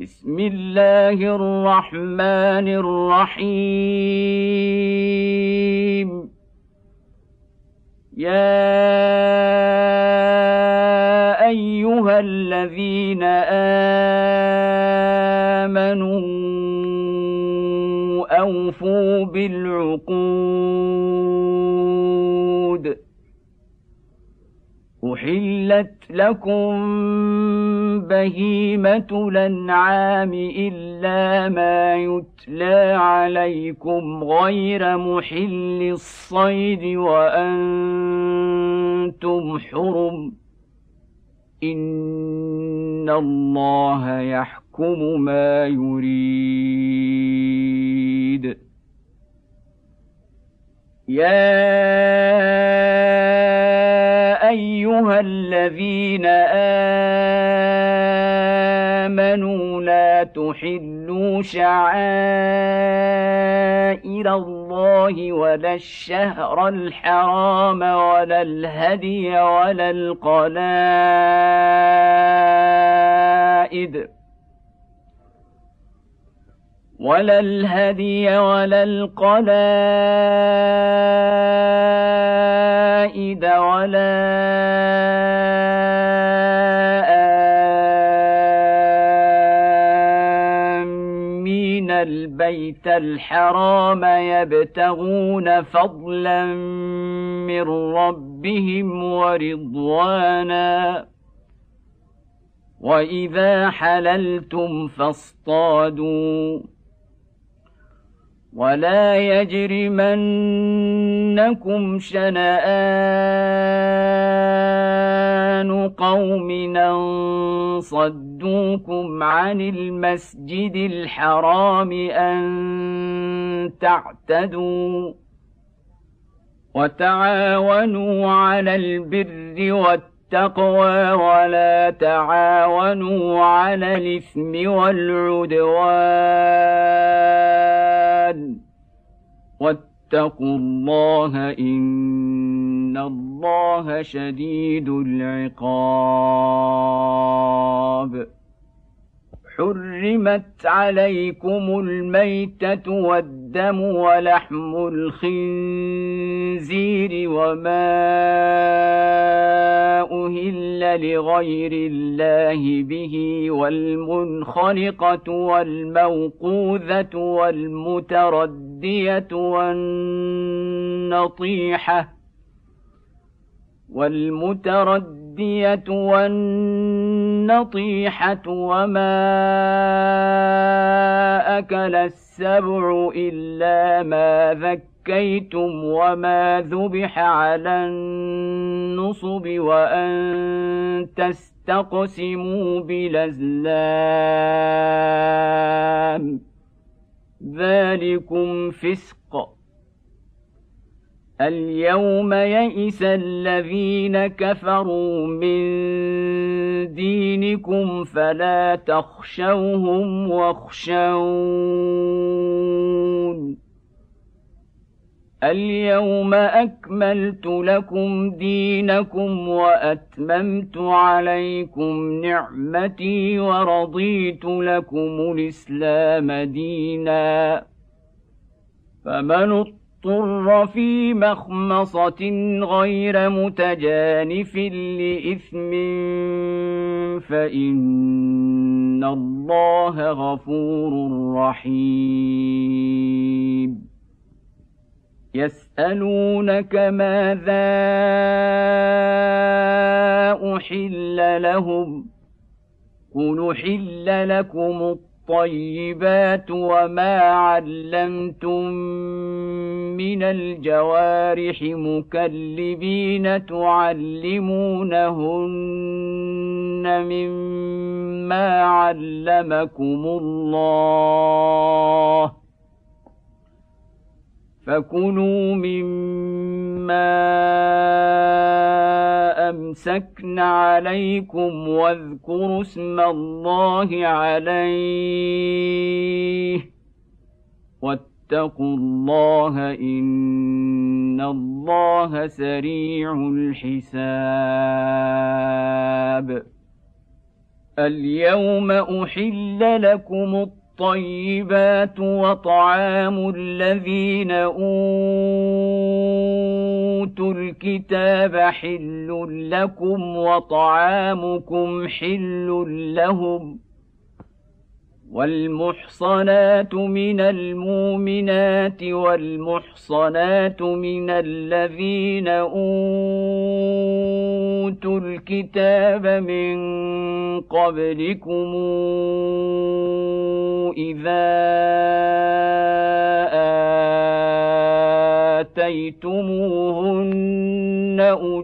بسم الله الرحمن الرحيم. يا أيها الذين آمنوا أوفوا بالعقود. أحلت لكم بهيمة الأنعام إلا ما يتلى عليكم غير محل الصيد وأنتم حرم. إن الله يحكم ما يريد. يا أيها الذين آمنوا لا تحلوا شعائر الله ولا الشهر الحرام ولا الهدي ولا القلائد ولا ولا آمين البيت الحرام يبتغون فضلا من ربهم ورضوانا. وإذا حللتم فاصطادوا ولا يجرمنكم شنآن قوم أن صدوكم عن المسجد الحرام أن تعتدوا. وتعاونوا على البر والتقوى ولا تعاونوا على الإثم والعدوان. واتقوا الله إن الله شديد العقاب. حرمت عليكم الميتة والدم ولحم الخنزير وما أهل لغير الله به والمنخنقة والموقوذة والمتردية والنطيحة وما أكل السبع إلا ما ذكيتم وما ذبح على النصب وأن تستقسموا بالأزلام ذلكم فسق. اليوم يئس الذين كفروا من دينكم فلا تخشوهم واخشون. اليوم أكملت لكم دينكم وأتممت عليكم نعمتي ورضيت لكم الإسلام دينا. فمن اضطر في مخمصة غير متجانف لإثم فإن الله غفور رحيم. يسألونك ماذا أحل لهم قل أحل لكم الطيبات وما علمتم من الجوارح مكلبين تعلمونهن مما علمكم الله فكلوا مما أمسكن عليكم واذكروا اسم الله عليه واتقوا الله إن الله سريع الحساب. اليوم أحل لكم الطيبات وطعام الذين أوتوا الكتاب حل لكم وطعامكم حل لهم والمحصنات من المؤمنات والمحصنات من الذين أوتوا الكتاب من قبلكم إذا آتيتموهن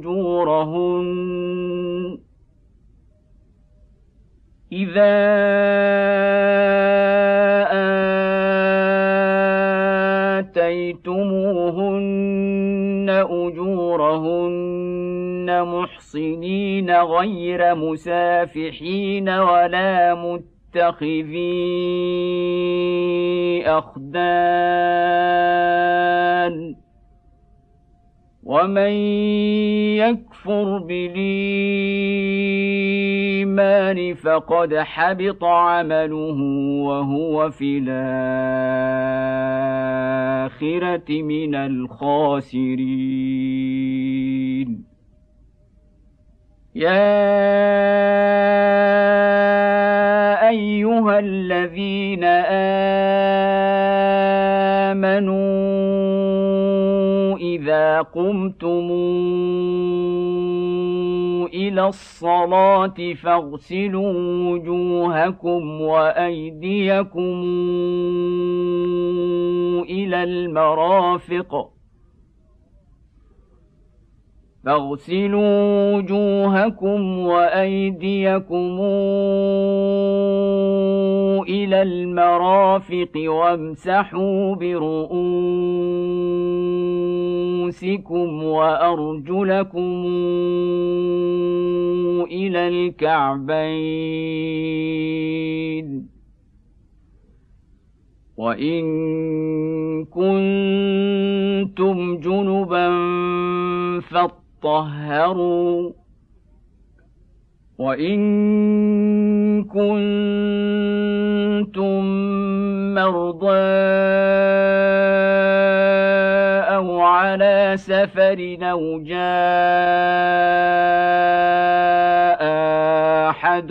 أجورهن محصنين غير مسافحين ولا متخذي أخدان ومن يكفر بالإيمان فقد حبط عمله وهو في الآخرة من الخاسرين يا أيها الذين آمنوا إذا قمتم إلى الصلاة فاغسلوا وجوهكم وأيديكم إلى المرافق وامسحوا برؤوسكم وأرجلكم إلى الكعبين وإن كنتم جنبا فاطهروا وإن كنتم مرضى أو على سفر أو جاء أحد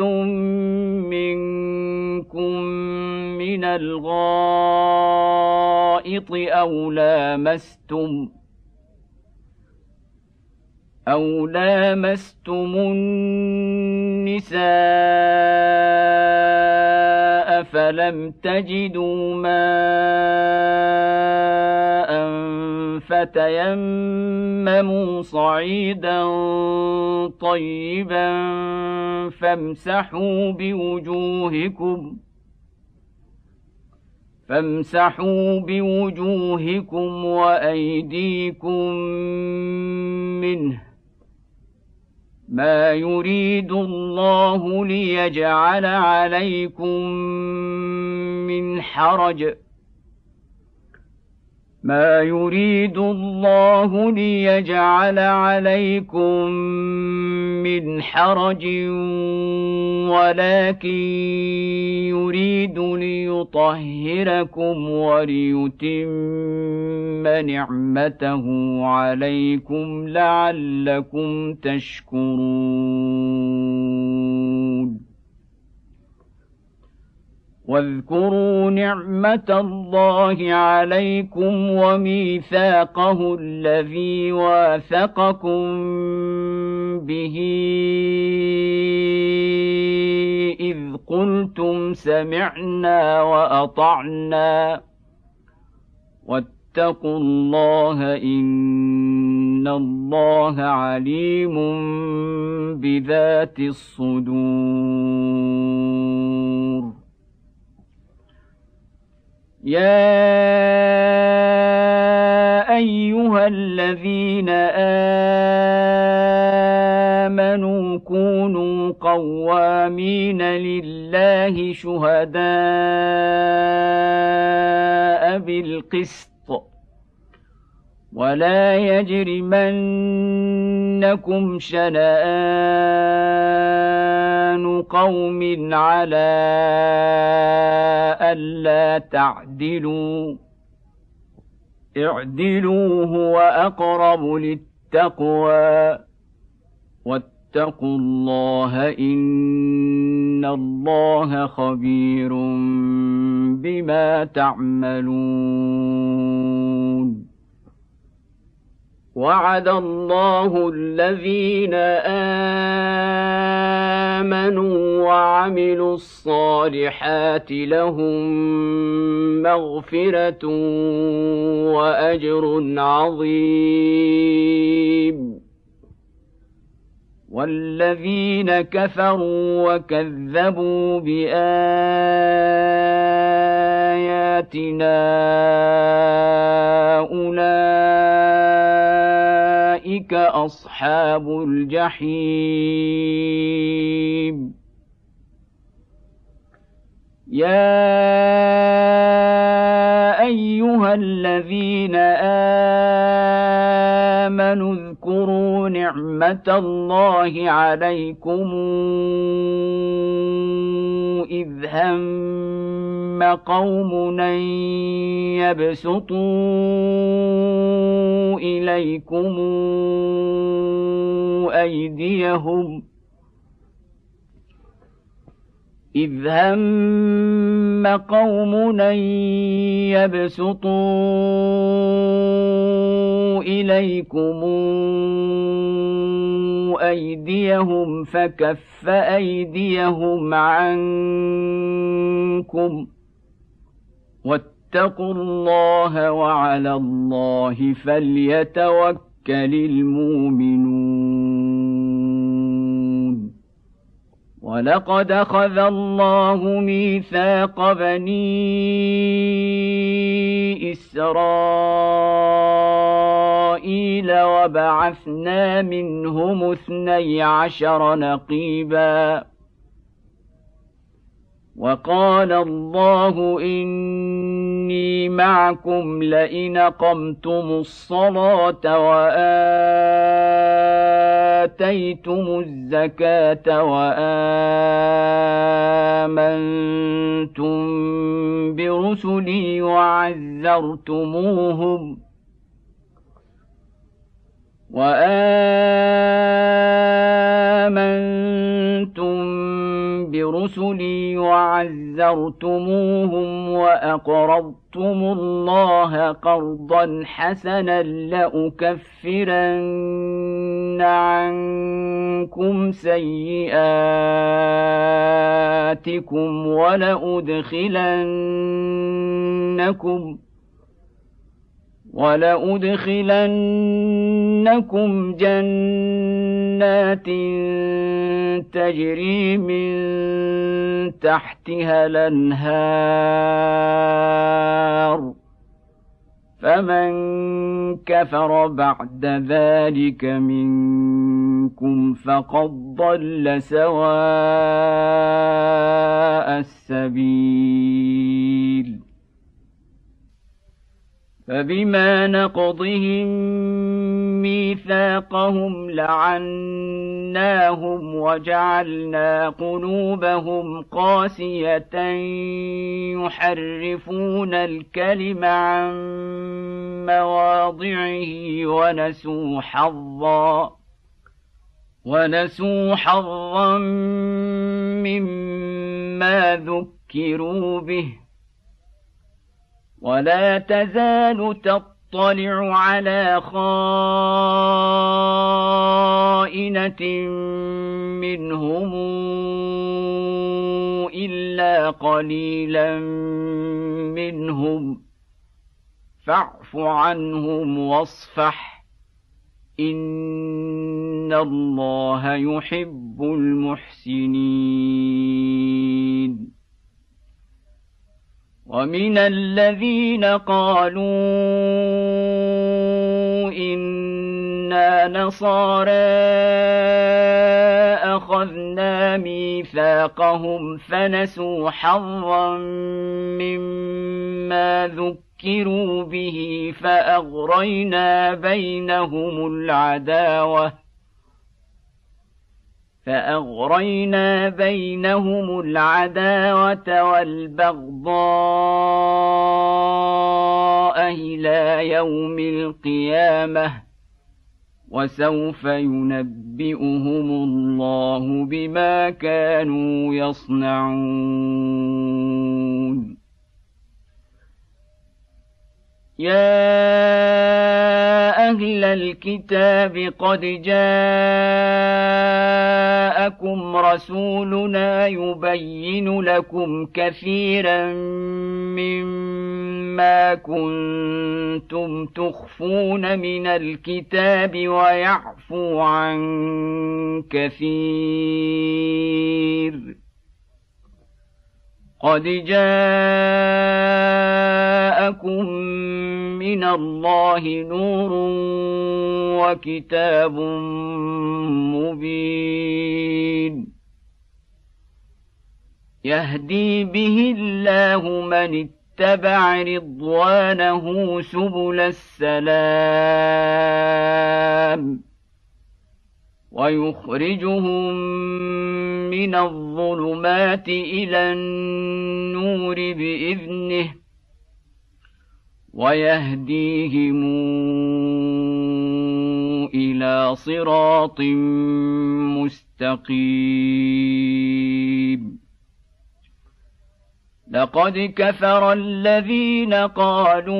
منكم من الغائط أو لامستم النساء فلم تجدوا ماء فتيمموا صعيدا طيبا فامسحوا بوجوهكم وأيديكم منه ما يريد الله ليجعل عليكم من حرج ولكن يريد ليطهركم وليتم نعمته عليكم لعلكم تشكرون واذكروا نعمة الله عليكم وميثاقه الذي واثقكم به إذ قلتم سمعنا وأطعنا واتقوا الله إن الله عليم بذات الصدور يا أيها الذين آمنوا كونوا قوامين لله شهداء بالقسط ولا يجرمنكم شنآن قوم على ألا تعدلوا اعدلوا هو أقرب للتقوى واتقوا الله إن الله خبير بما تعملون وعد الله الذين آمنوا وعملوا الصالحات لهم مغفرة وأجر عظيم والذين كفروا وكذبوا بآياتنا أولئك أصحاب الجحيم يا أيها الذين آمنوا اذكروا نعمة الله عليكم إذ هم قوم أن يبسطوا إليكم أيديهم إذ هم قوم أن يبسطوا إليكم أيديهم فكف أيديهم عنكم واتقوا الله وعلى الله فليتوكل المؤمنون ولقد أخذ الله ميثاق بني إسرائيل وبعثنا منهم 12 نقيبا وقال الله إني معكم لئن أقمتم الصلاة وآتيتم الزكاة وآمنتم برسلي وعزرتموهم وأقرضتم الله قرضا حسنا لأكفرن عنكم سيئاتكم ولأدخلنكم جنات تجري من تحتها الأنهار فمن كفر بعد ذلك منكم فقد ضل سواء السبيل فبما نقضهم ميثاقهم لعناهم وجعلنا قلوبهم قاسية يحرفون الكلم عن مواضعه ونسوا حظا مما ذكروا به ولا تزال تطلع على خائنة منهم إلا قليلا منهم فاعف عنهم واصفح إن الله يحب المحسنين ومن الذين قالوا إنا نصارى أخذنا ميثاقهم فنسوا حظا مما ذكروا به فأغرينا بينهم العداوة والبغضاء إلى يوم القيامة وسوف ينبئهم الله بما كانوا يصنعون يا أهل الكتاب قد جاءكم رسولنا يبين لكم كثيرا مما كنتم تخفون من الكتاب ويعفو عن كثير قد جاءكم من الله نور وكتاب مبين يهدي به الله من اتبع رضوانه سبل السلام ويخرجهم من الظلمات إلى النور بإذنه ويهديهم إلى صراط مستقيم لقد كفر الذين قالوا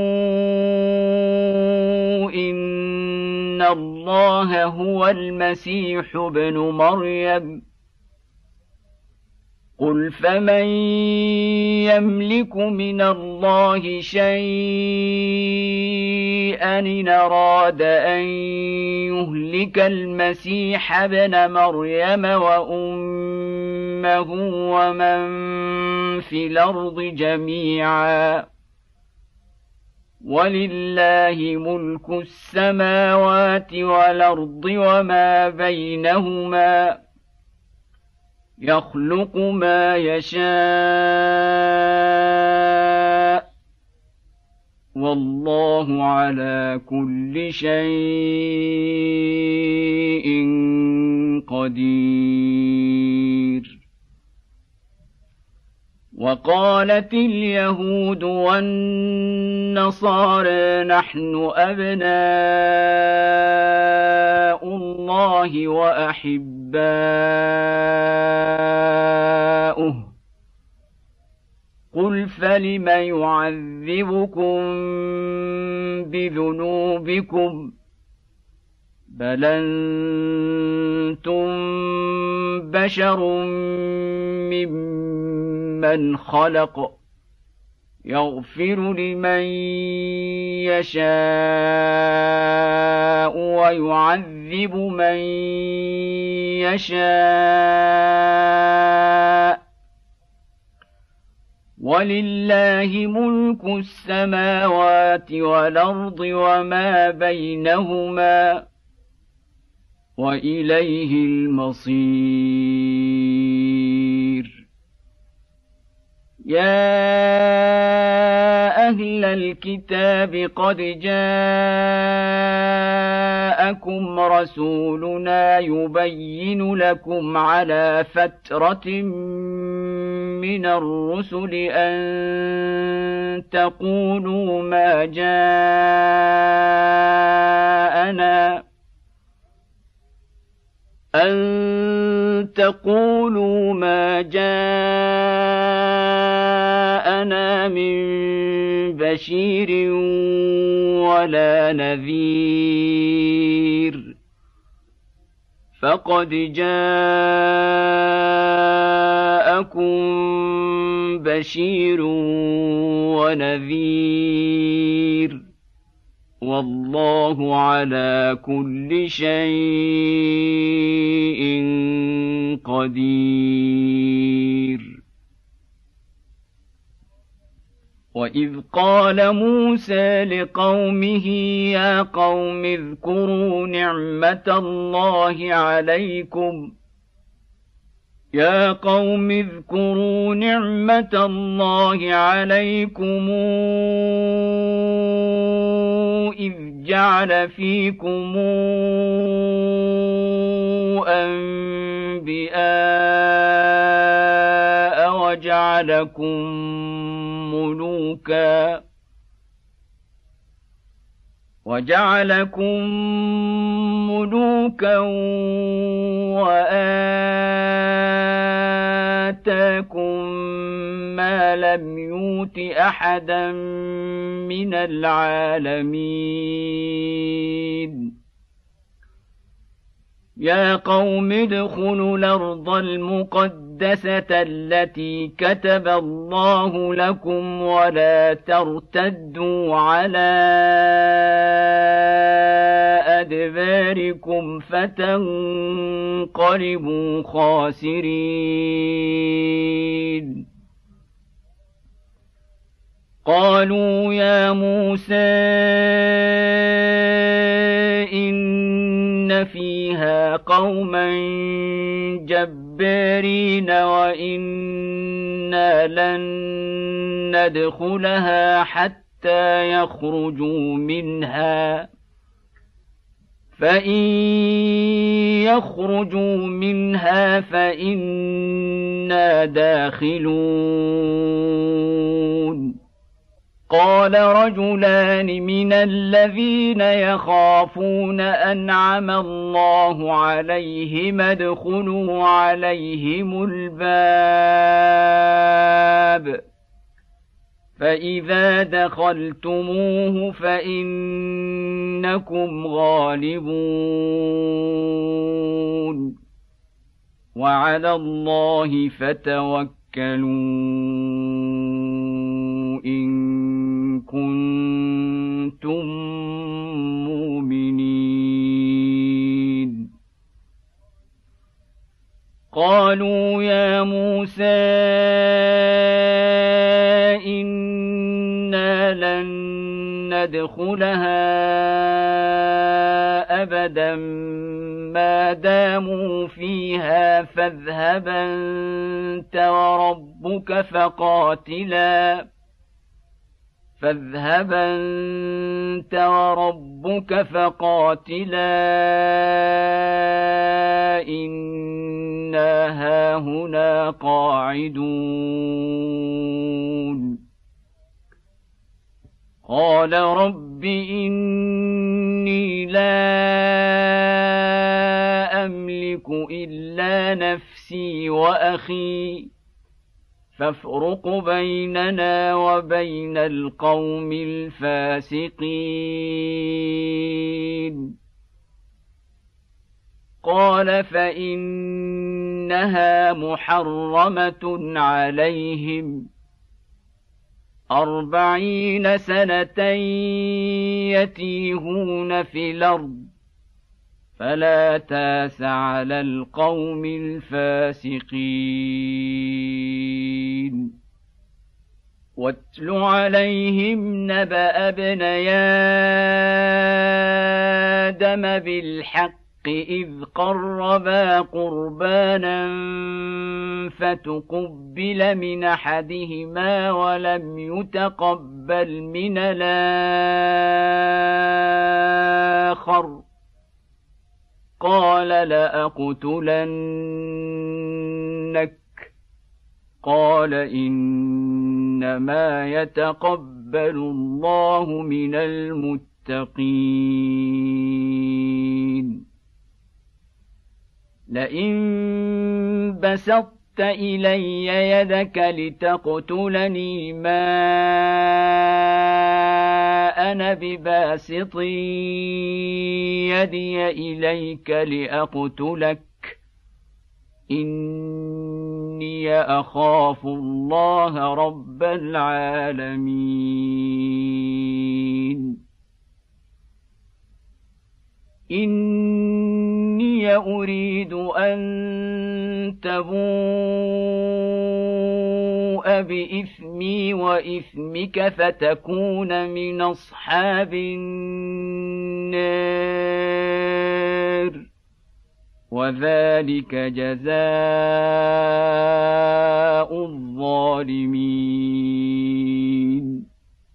إن الله هو المسيح ابن مريم قل فمن يملك من الله شيئا إن أراد أن يهلك المسيح ابن مريم وأمه ومن في الأرض جميعا ولله ملك السماوات والأرض وما بينهما يخلق ما يشاء والله على كل شيء قدير وقالت اليهود والنصارى نحن أبناء الله وأحباؤه قل فلم يعذبكم بذنوبكم بل أنتم بشر ممن خلق يغفر لمن يشاء ويعذب من يشاء ولله ملك السماوات والأرض وما بينهما وإليه المصير يا أهل الكتاب قد جاءكم رسولنا يبين لكم على فترة من الرسل أن تقولوا ما جاءنا من بشير ولا نذير فقد جاءكم بشير ونذير والله على كل شيء قدير وإذ قال موسى لقومه يا قوم اذكروا نعمة الله عليكم يا قوم اذكروا نعمة الله عليكم إذ جعل فيكم أنبياء وجعلكم ملوكا وآتاكم ما لم يؤت أحدا من العالمين يا قوم ادخلوا الأرض المقدسة التي كتب الله لكم ولا ترتدوا على أدباركم فتنقلبوا خاسرين قالوا يا موسى إن فيها قوما جبارين وإنا لن ندخلها حتى يخرجوا منها فإن يخرجوا منها فإنا داخلون قال رجلان من الذين يخافون أنعم الله عليهم ادخلوا عليهم الباب فإذا دخلتموه فإنكم غالبون وعلى الله فتوكلوا إن كنتم مؤمنين قالوا يا موسى إنا لن ندخلها أبدا ما داموا فيها فاذهب أنت وربك فقاتلا إنا هاهنا قاعدون قال رب إني لا أملك إلا نفسي وأخي فافرق بيننا وبين القوم الفاسقين قال فإنها محرمة عليهم 40 سنة يتيهون في الأرض فلا تاس على القوم الفاسقين واتل عليهم نبأ ابني آدم بالحق إذ قربا قربانا فتقبل من أحدهما ولم يتقبل من الآخر قال لأقتلنك قال إنما يتقبل الله من المتقين لئن بسطت إلي يدك لتقتلني ما أنا بباسط يدي إليك لأقتلك إني أخاف الله رب العالمين إني أريد أن تبوء بإثمي وإثمك فتكون من أصحاب النار وذلك جزاء الظالمين.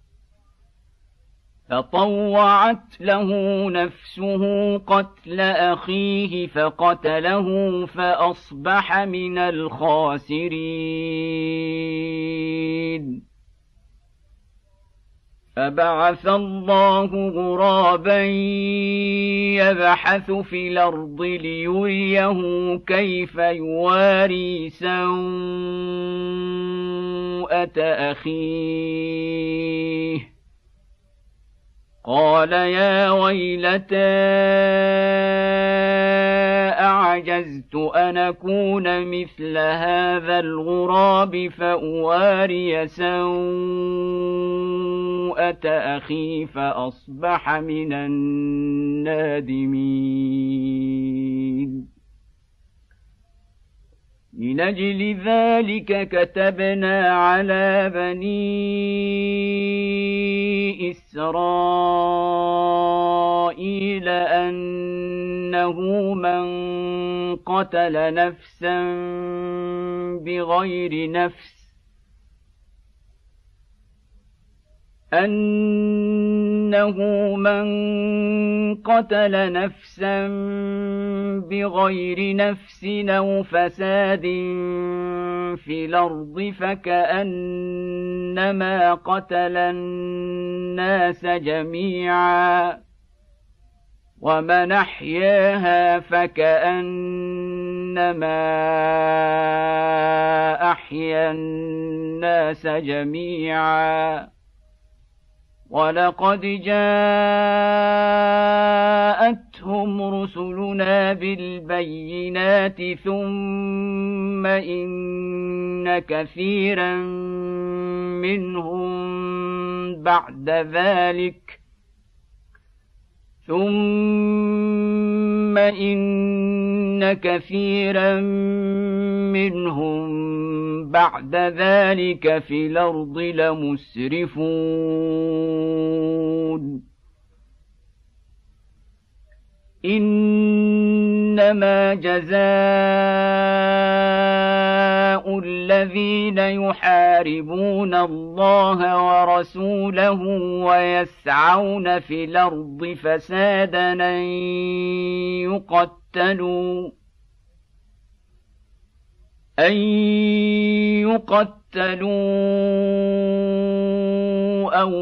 فطوعت له نفسه قتل أخيه فقتله فأصبح من الخاسرين. فبعث الله غرابا يبحث في الأرض ليريه كيف يواري سوءة أخيه قال يا ويلتى أعجزت أن أكون مثل هذا الغراب فأواري سوءة أخي فأصبح من النادمين. من أجل ذلك كتبنا على بني إسرائيل أنه من قتل نفسا بغير نفس أو فساد في الأرض فكأنما قتل الناس جميعا ومن أحياها فكأنما أحيا الناس جميعا. ولقد جاءتهم رسلنا بالبينات ثم إن كثيرا منهم بعد ذلك في الأرض لمسرفون. إنما جزاء الذين يحاربون الله ورسوله ويسعون في الأرض فسادا أن يقتلوا أو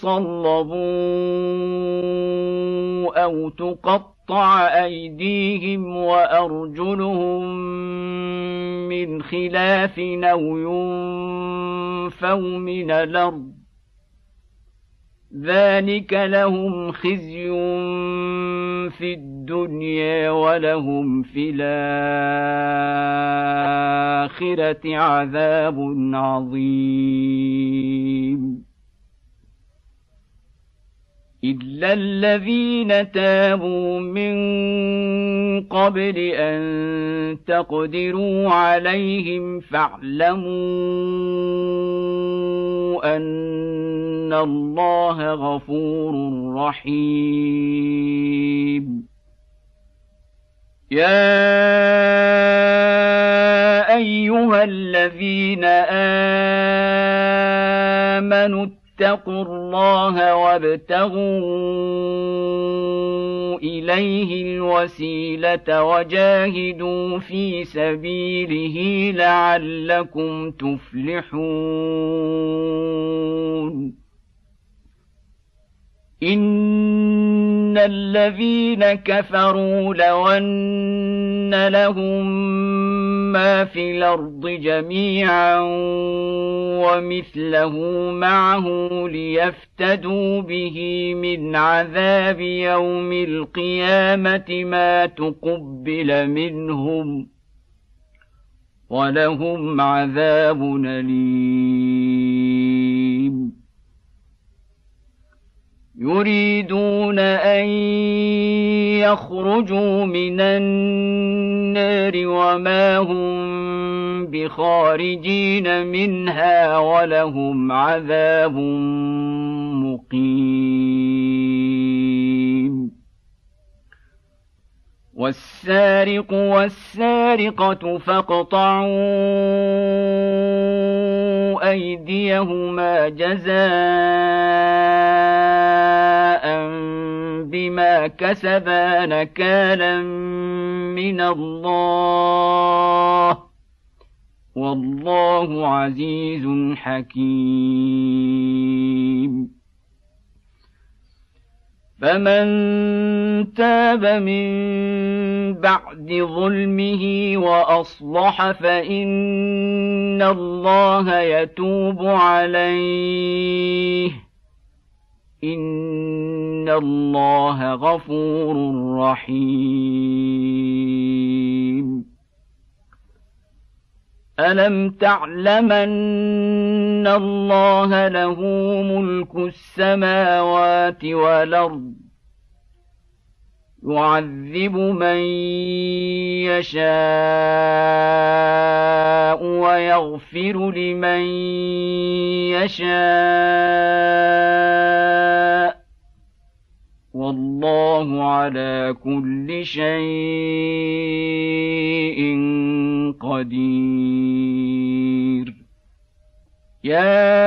يصلبوا أو تقطع أيديهم وأرجلهم من خلاف أو ينفوا من الأرض ذلك لهم خزي في الدنيا ولهم في الآخرة عذاب عظيم. إلا الذين تابوا من قبل أن تقدروا عليهم فاعلموا أن الله غفور رحيم. يا أيها الذين آمنوا اتقوا الله وابتغوا إليه الوسيلة وجاهدوا في سبيله لعلكم تفلحون. إن الذين كفروا لو أن لهم ما في الأرض جميعا ومثله معه ليفتدوا به من عذاب يوم القيامة ما تقبل منهم ولهم عذاب أليم. يريدون أن يخرجوا من النار وما هم بخارجين منها ولهم عذاب مقيم. والسارق والسارقة فاقطعوا أيديهما جزاء بما كسبا نكالا من الله والله عزيز حكيم. فمن تاب من بعد ظلمه وأصلح فإن الله يتوب عليه إن الله غفور رحيم. ألم تعلمن الله له ملك السماوات والأرض يعذب من يشاء ويغفر لمن يشاء والله على كل شيء قدير. يا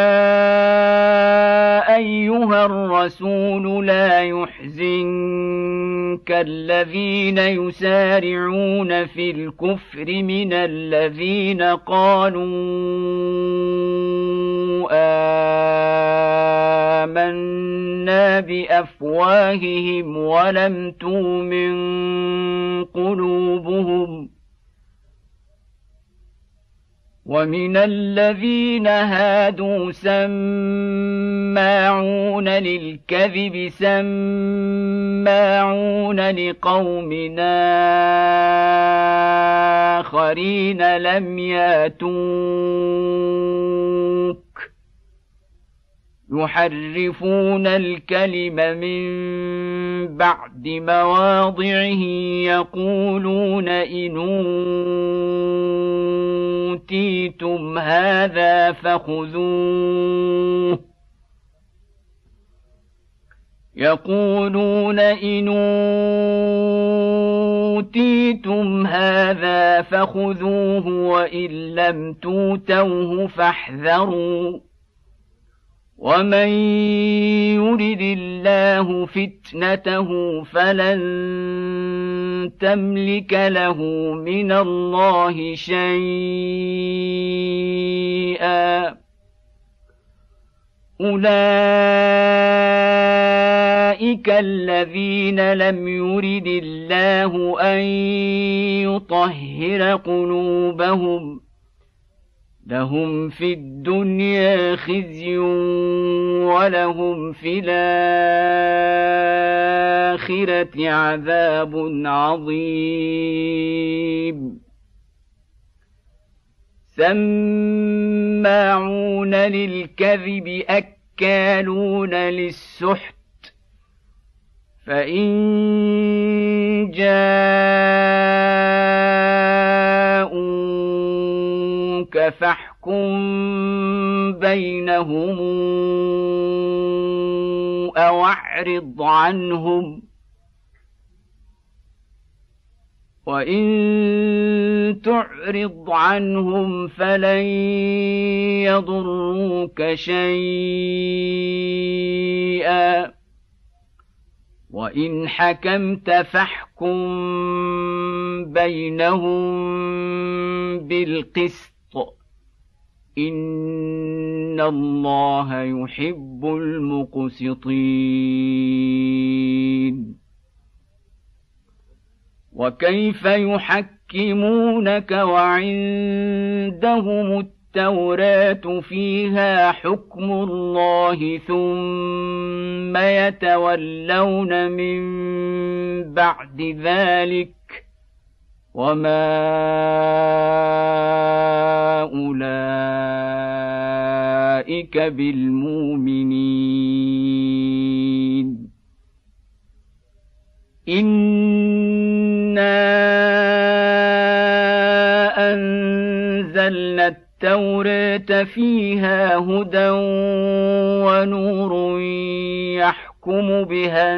أيها الرسول لا يحزنك الذين يسارعون في الكفر من الذين قالوا آمنا بأفواههم ولم تؤمن قلوبهم ومن الذين هادوا سماعون للكذب سماعون لقوم آخرين لم ياتوك يحرفون الكلم من بعد مواضعه يقولون إن أوتيتم هذا فخذوه يقولون إن أوتيتم هذا فخذوه وإن لم توتوه فاحذروا ومن يرد الله فتنته فلن تملك له من الله شيئا أولئك الذين لم يرد الله أن يطهر قلوبهم لهم في الدنيا خزي ولهم في الآخرة عذاب عظيم. سماعون للكذب أكالون للسحت فإن جاءوك فاحكم بينهم أو أعرض عنهم وإن تعرض عنهم فلن يضروك شيئا وإن حكمت فاحكم بينهم بالقسط إن الله يحب المقسطين. وكيف يحكمونك وعندهم التوراة فيها حكم الله ثم يتولون من بعد ذلك وما أولئك بالمؤمنين. إنا أنزلنا التوراة فيها هدى ونور يحكم يحكم بها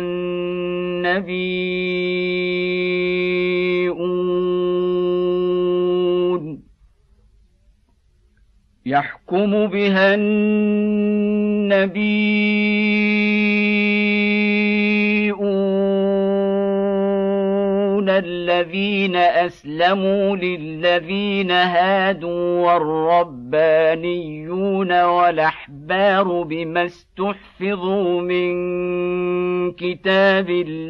النبيون الذين أسلموا للذين هادوا والربانيون والأحبار بما استحفظوا من كتاب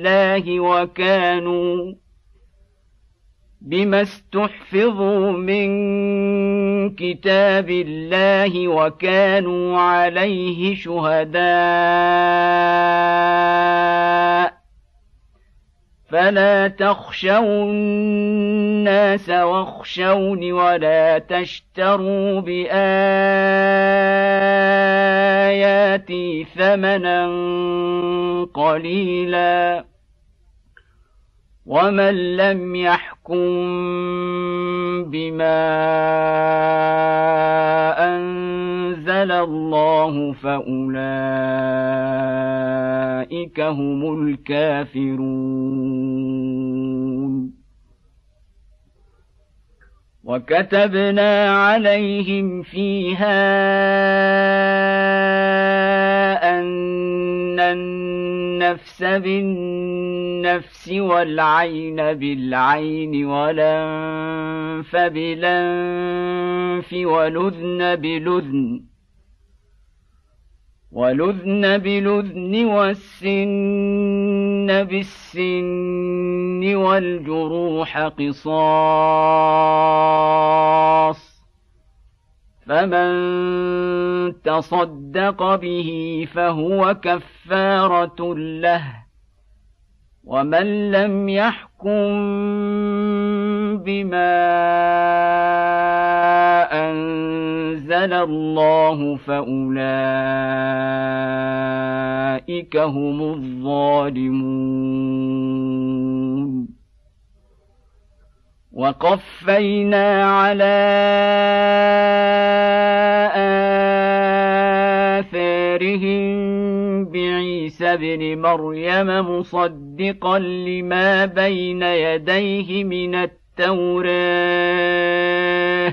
الله وكانوا عليه شهداء فلا تخشوا الناس واخشوني ولا تشتروا بآياتي ثمنا قليلا ومن لم يحكم بما أنزل الله فأولئك هم الكافرون. وكتبنا عليهم فيها أن النفس بالنفس والعين بالعين والأنف بالأنف والأذن بالأذن والسن بالسن والجروح قصاص فمن تصدق به فهو كفارة له ومن لم يحكم بما أنزل الله فأولئك هم الظالمون. وقفينا على آثارهم بعيسى ابن مريم مصدقا لما بين يديه من التوراة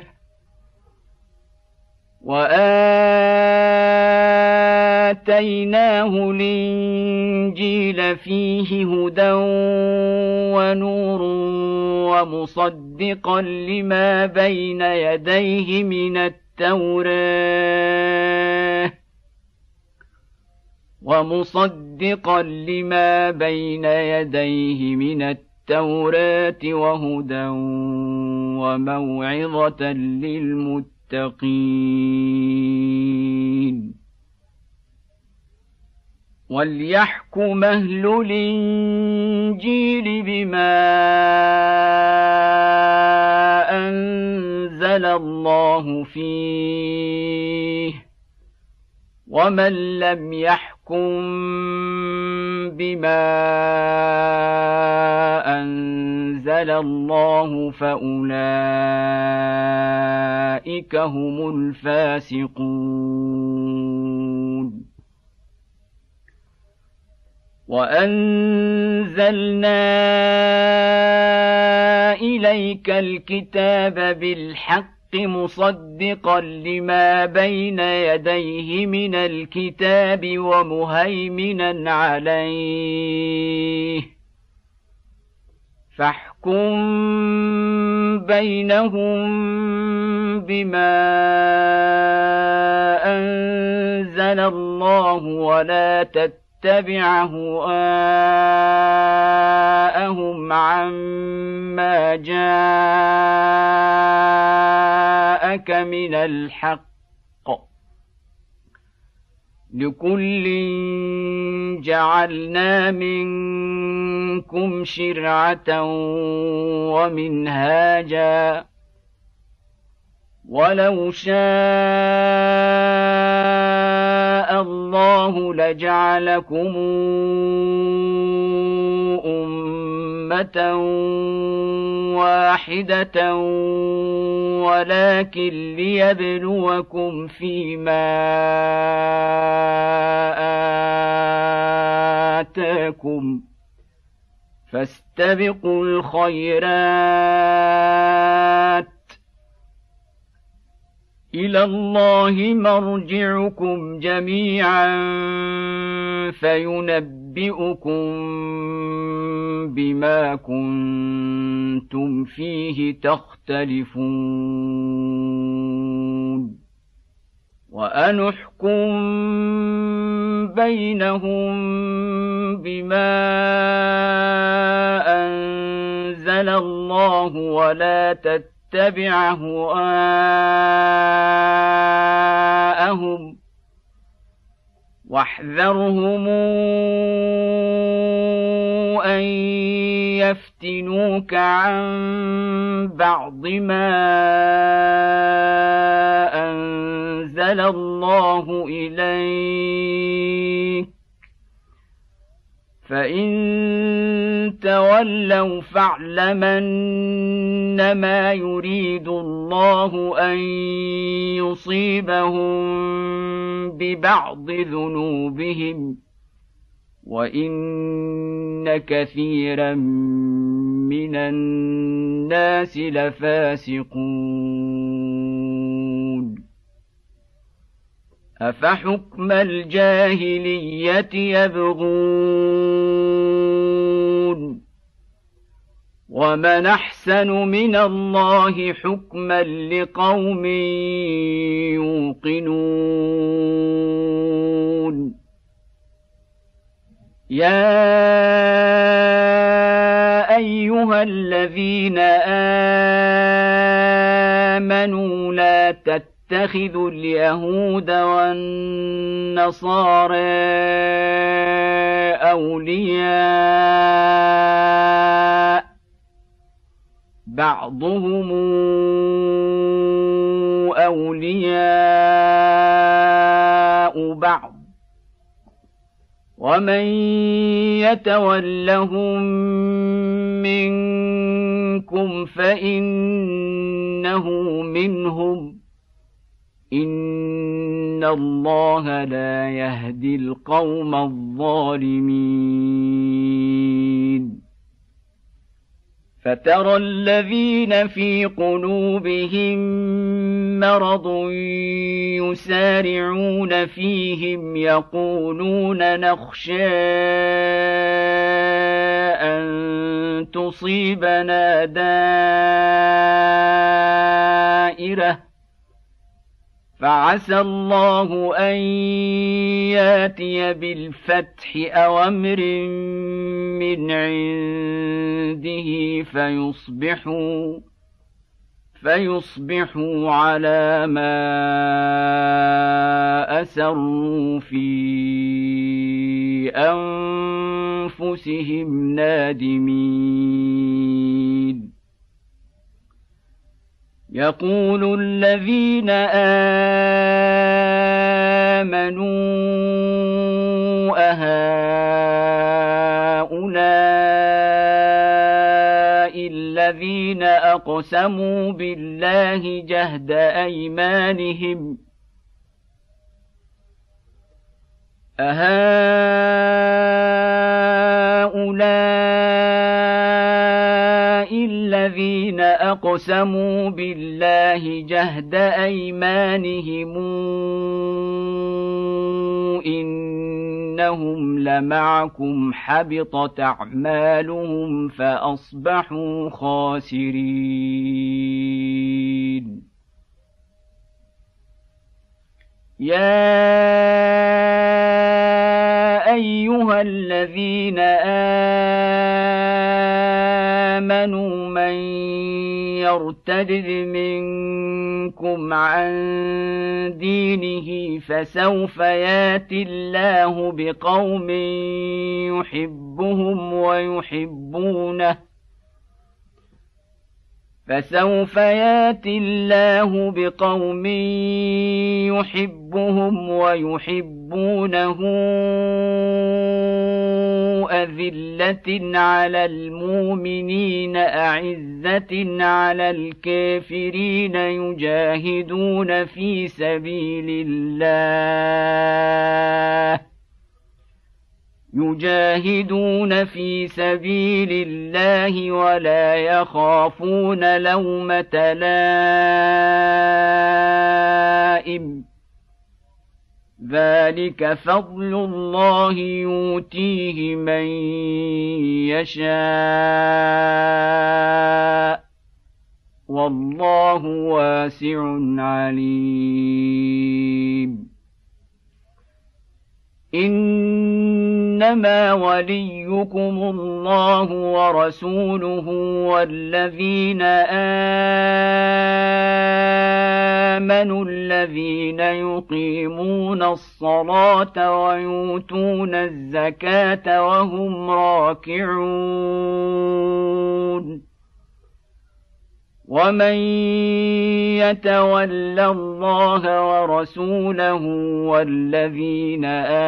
وآتيناه الإنجيل فيه هدى ونور ومصدقا لما بين يديه من التوراة وهدى وموعظة للمتقين. وليحكم أهل الإنجيل بما أنزل الله فيه ومن لم يحكم بما أنزل الله فأولئك هم الفاسقون. وأنزلنا إليك الكتاب بالحق مصدقا لما بين يديه من الكتاب ومهيمنا عليه فاحكم بينهم بما أنزل الله ولا تتبع هواءهم عما جاءك من الحق لكل جعلنا منكم شرعة ومنهاجا ولو شاء الله لجعلكم أمة واحدة ولكن ليبلوكم فيما فاستبقوا الخيرات إلى الله مرجعكم جميعا فينبئكم بما كنتم فيه تختلفون وأنحكم بينهم بما أنزل الله ولا تتبع أهواءهم واحذرهم أن يفتنوك عن بعض ما أنزل الله إليك فإن تولوا فاعلم أنما يريد الله أن يصيبهم ببعض ذنوبهم وإن كثيرا من الناس لفاسقون أفحكم الجاهلية يبغون ومن أحسن من الله حكما لقوم يوقنون يا أيها الذين آمنوا لا تتخذوا اليهود والنصارى أولياء بعضهم أولياء بعض ومن يتولهم منكم فإنه منهم إن الله لا يهدي القوم الظالمين فترى الذين في قلوبهم مرض يسارعون فيهم يقولون نخشى أن تصيبنا دائرة فعسى الله أن ياتي بالفتح أو أمر من عنده فيصبحوا على ما أسروا في أنفسهم نادمين يقول الذين آمنوا أهؤلاء الذين أقسموا بالله جهد أيمانهم الذين أقسموا بالله جهد أيمانهم إنهم لمعكم حبطت أعمالهم فأصبحوا خاسرين يا أيها الذين آمنوا من يرتد منكم عن دينه فسوف ياتي الله بقوم يحبهم ويحبونه أذلة على المؤمنين أعزة على الكافرين يجاهدون في سبيل يجاهدون في سبيل الله ولا يخافون لومة لائم ذلك فضل الله يؤتيه من يشاء والله واسع عليم إنما وليكم الله ورسوله والذين آمنوا الذين يقيمون الصلاة ويؤتون الزكاة وهم راكعون ومن يتول الله ورسوله والذين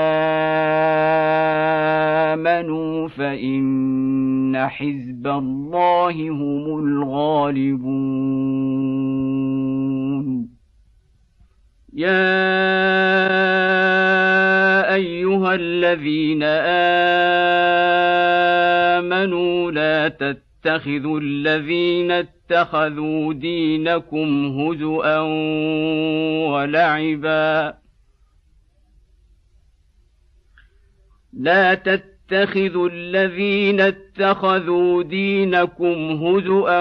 آمنوا فإن حزب الله هم الغالبون يا أيها الذين آمنوا لا تتخذوا الذين اتخذوا دينكم هزؤا ولعبا لا تتخذوا الذين اتخذوا دينكم هزؤا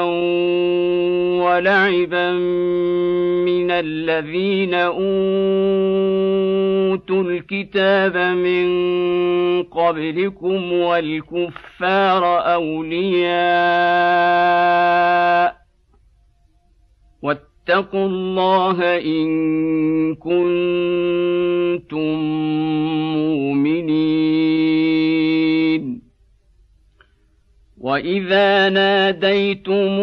ولعبا من الذين أوتوا الكتاب من قبلكم والكفار أولياء واتقوا الله إن كنتم مؤمنين وإذا ناديتم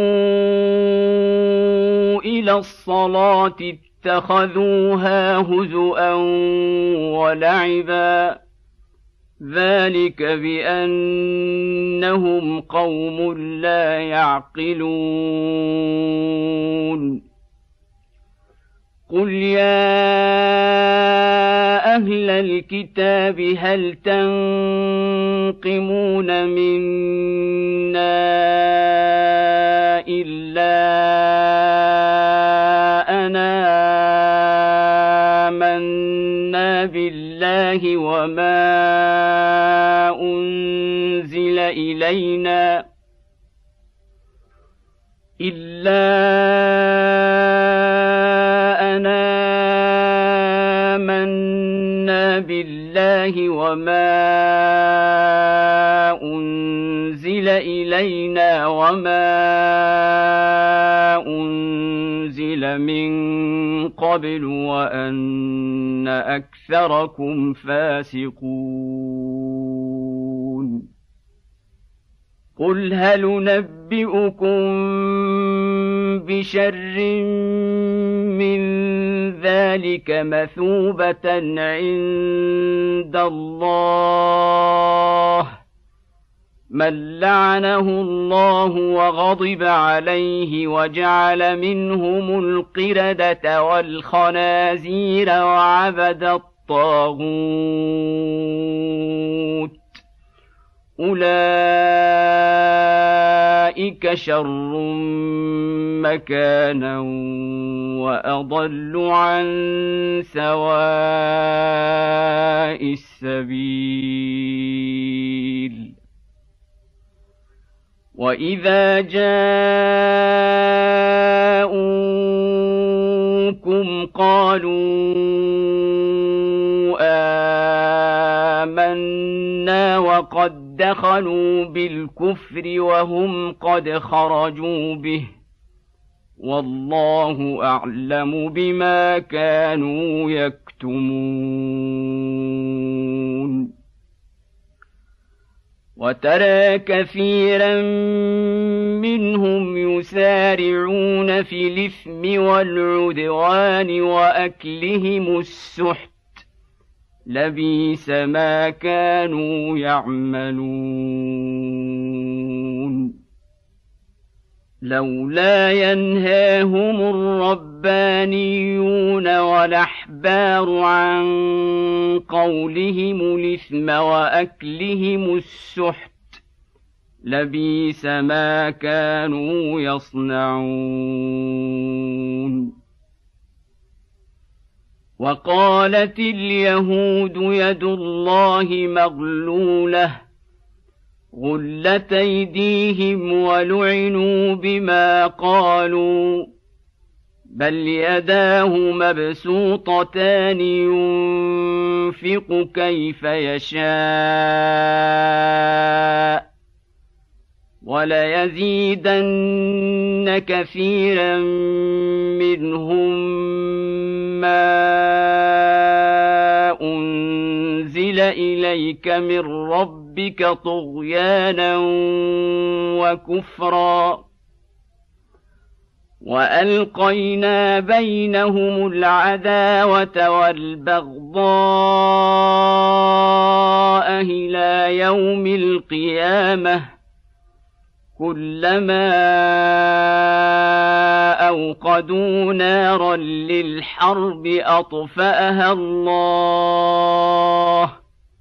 إلى الصلاة اتخذوها هزؤا ولعبا ذلك بأنهم قوم لا يعقلون قل يا أهل الكتاب هل تنقمون منا إلا أنا آمنا بالله وما أنزل إلينا بالله وما أنزل إلينا وما أنزل من قبل وأن أكثركم فاسقون قل هل ننبئكم بشر من ذلك مثوبة عند الله من لعنه الله وغضب عليه وجعل منهم القردة والخنازير وعبد الطاغوت أولئك شر مكانا وأضل عن سواء السبيل وإذا جاءوكم قالوا آمنا وقد دخلوا بالكفر وهم قد خرجوا به والله أعلم بما كانوا يكتمون وترى كثيرا منهم يسارعون في الإثم والعدوان وأكلهم السحت لبئس ما كانوا يعملون لولا ينهاهم الربانيون والأحبار عن قولهم الإثم وأكلهم السحت لبئس ما كانوا يصنعون. وقالت اليهود يد الله مغلولة غلت أيديهم ولعنوا بما قالوا بل يداه مبسوطتان ينفق كيف يشاء وليزيدن كثيرا منهم ما أنزل إليك من ربك طغيانا وكفرا وألقينا بينهم العداوة والبغضاء إلى يوم القيامة كلما أوقدوا نارا للحرب أطفأها الله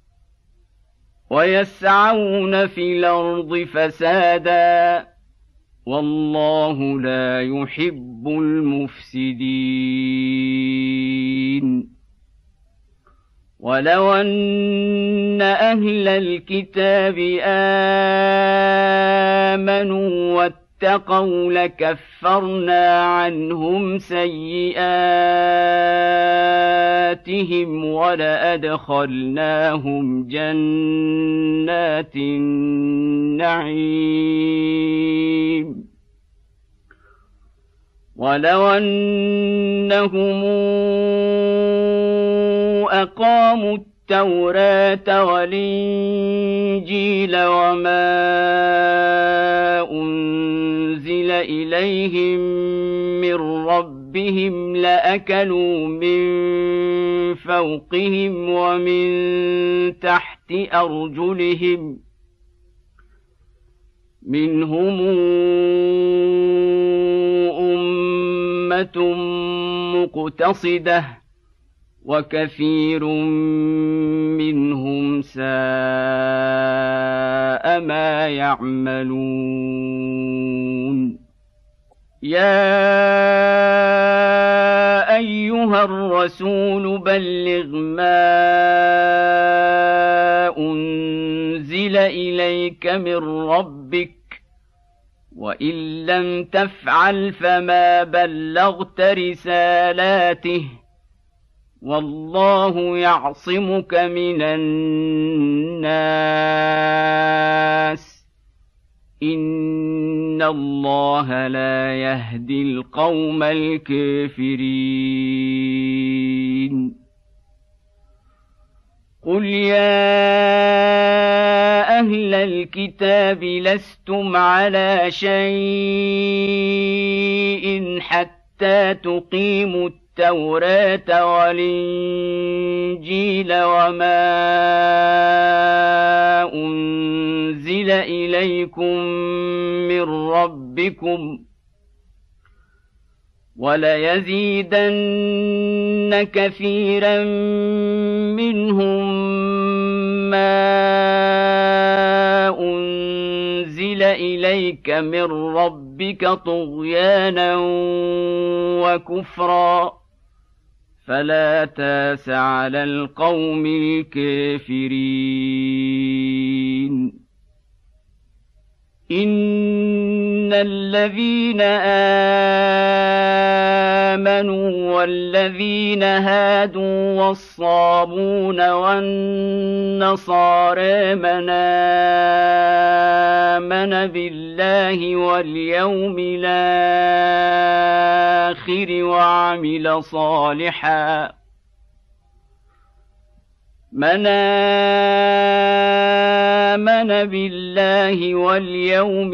ويسعون في الأرض فسادا والله لا يحب المفسدين. ولو أن أهل الكتاب آمنوا واتقوا لكفرنا عنهم سيئاتهم ولأدخلناهم جنات النعيم. ولو أنهم أقاموا التوراة والإنجيل وما أنزل إليهم من ربهم لأكلوا من فوقهم ومن تحت أرجلهم منهم أمة مقتصدة وكثير منهم ساء ما يعملون. يا أيها الرسول بلغ ما أنزل إليك من ربك وإن لم تفعل فما بلغت رسالاته والله يعصمك من الناس إن الله لا يهدي القوم الكافرين. قل يا أهل الكتاب لستم على شيء حتى تقيموا التوراة والإنجيل وما أنزل إليكم من ربكم وليزيدن كثيرا منهم ما أنزل إليك من ربك طغيانا وكفرا فلا تاس على القوم الكافرين. إن الذين آمنوا والذين هادوا والصابون والنصارى من آمن بالله واليوم الآخر وعمل صالحا من آمن بالله واليوم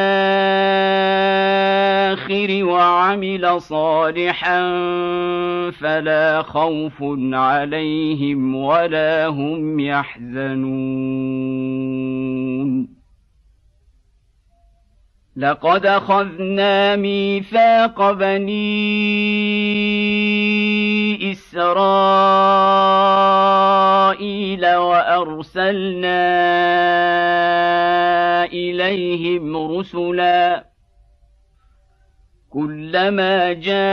الآخر وعمل صالحا فلا خوف عليهم ولا هم يحزنون. لقد أخذنا ميثاق بني إسرائيل وأرسلنا إليهم رسلا كلما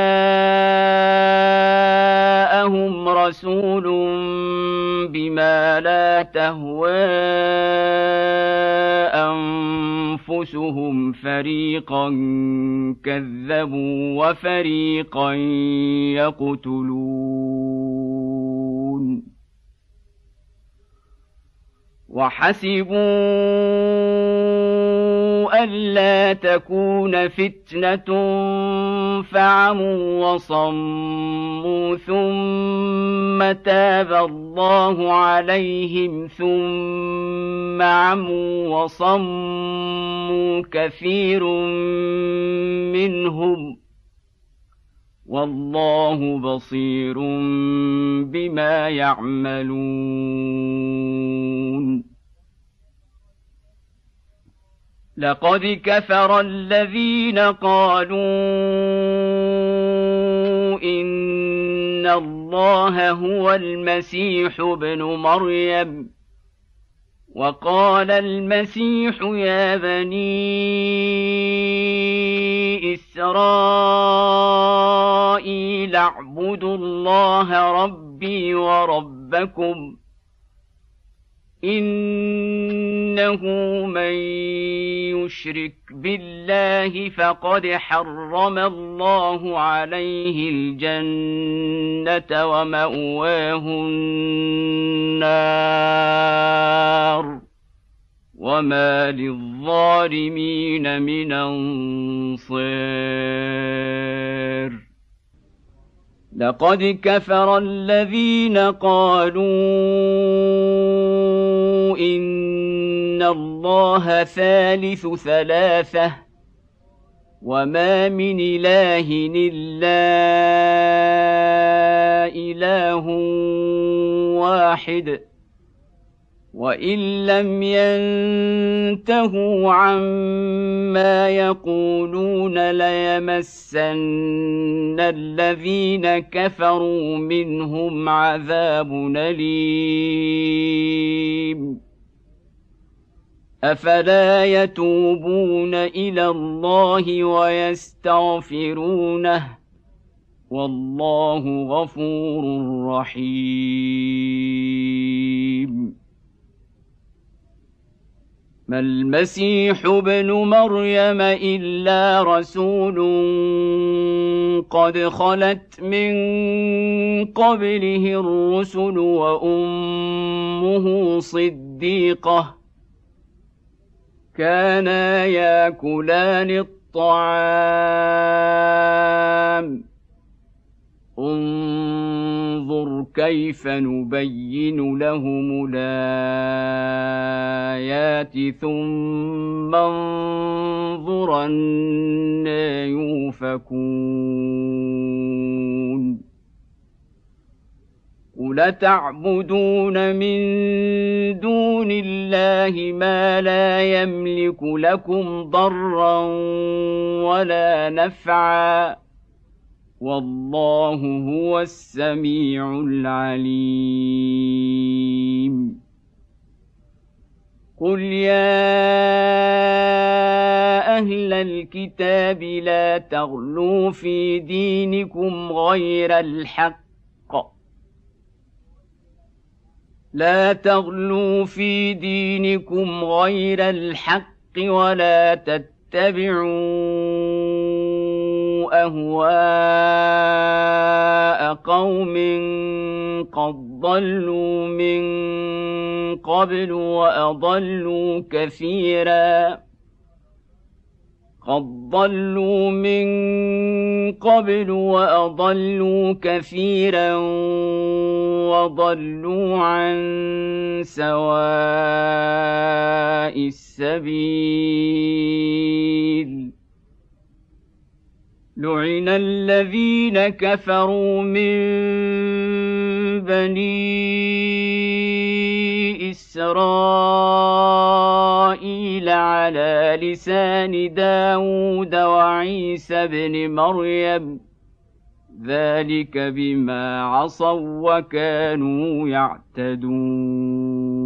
جاءهم رسول بما لا تهوى أنفسهم فريقا كذبوا وفريقا يقتلون وحسبوا ألا تكون فتنة فعموا وصموا ثم تاب الله عليهم ثم عموا وصموا كثير منهم والله بصير بما يعملون لقد كفر الذين قالوا إن الله هو المسيح ابن مريم وقال المسيح يا بني إسرائيل اعبدوا الله ربي وربكم إنه من يشرك بالله فقد حرم الله عليه الجنة ومأواه النار وما للظالمين من أنصير لقد كفر الذين قالوا إن الله ثالث ثلاثة وما من إله إلا إله واحد وإن لم ينتهوا عما يقولون ليمسن الذين كفروا منهم عذاب أليم أفلا يتوبون إلى الله ويستغفرونه والله غفور رحيم ما المسيح ابن مريم إلا رسول قد خلت من قبله الرسل وأمه صديقة كانا ياكلان الطعام انظر كيف نبين لهم الآيات ثم انظر أنى يؤفكون قل تعبدون من دون الله ما لا يملك لكم ضرا ولا نفعا والله هو السميع العليم قل يا أهل الكتاب لا تغلوا في دينكم غير الحق ولا تتبعوا أهواء قوم قد ضلوا من قبل وأضلوا كثيرا وضلوا عن سواء السبيل لعن الذين كفروا من بني إسرائيل على لسان داود وعيسى بن مريم ذلك بما عصوا وكانوا يعتدون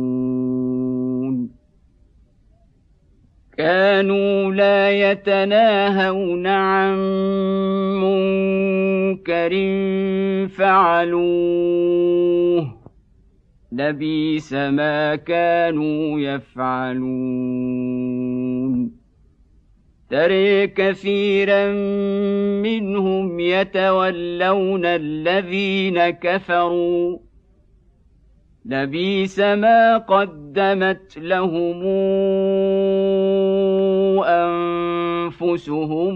كانوا لا يتناهون عن منكر فعلوه لبئس ما كانوا يفعلون ترى كثيرا منهم يتولون الذين كفروا لبئس ما قدمت لهم أنفسهم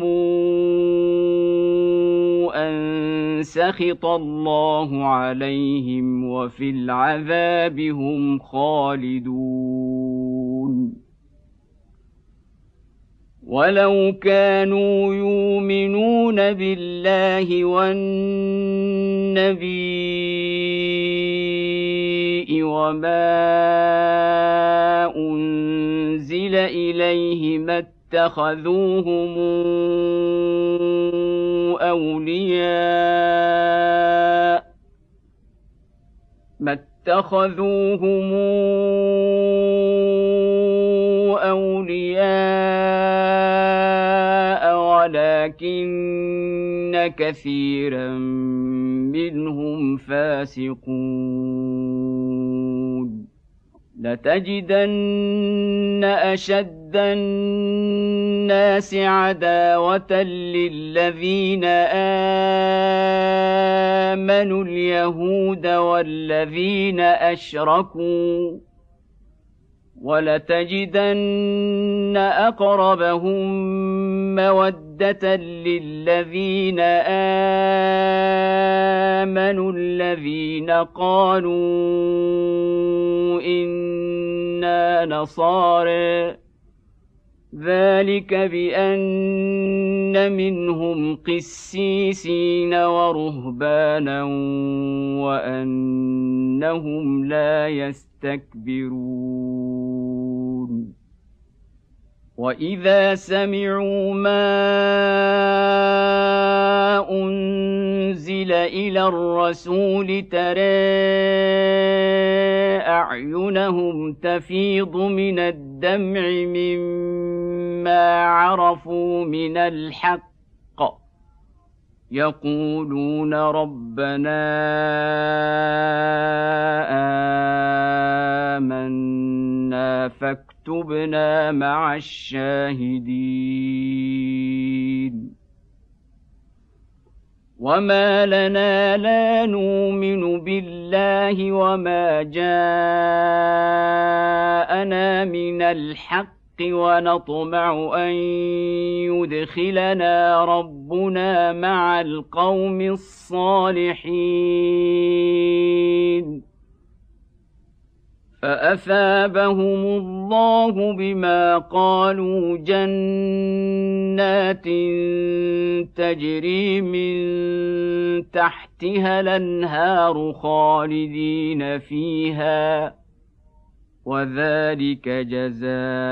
أن سخط الله عليهم وفي العذاب هم خالدون ولو كانوا يؤمنون بالله والنبي وما أنزل إليه ما اتخذوهم أولياء ولكن كثيرا منهم فاسقون لتجدن أشد الناس عداوة للذين آمنوا اليهود والذين أشركوا ولتجدن أقربهم مودة للذين آمنوا الذين قالوا إنا نصارى ذلك بأن منهم قسيسين ورهبانا وأنهم لا يستكبرون وإذا سمعوا ما أنزل إلى الرسول ترى أعينهم تفيض من الدمع مما عرفوا من الحق يقولون ربنا آمنا فاكتبنا مع الشاهدين وما لنا لا نؤمن بالله وما جاءنا من الحق ونطمع أن يدخلنا ربنا مع القوم الصالحين فأثابهم الله بما قالوا جنات تجري من تحتها الأنهار خالدين فيها وذلك جزاء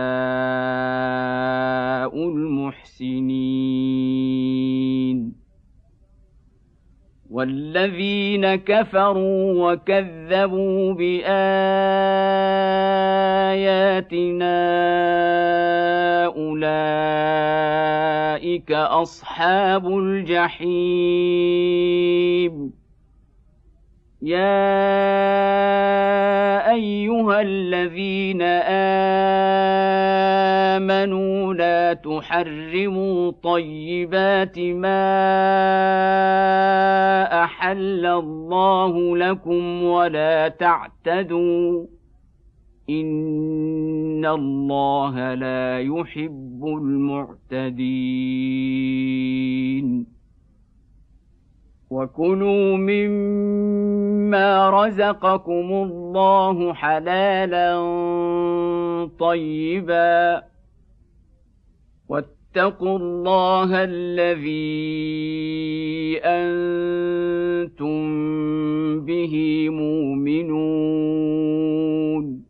المحسنين والذين كفروا وكذبوا بآياتنا أولئك أصحاب الجحيم يا أيها الذين آمنوا لا تحرموا طيبات ما أحل الله لكم ولا تعتدوا إن الله لا يحب المعتدين وكلوا مما رزقكم الله حلالا طيبا واتقوا الله الذي أنتم به مؤمنون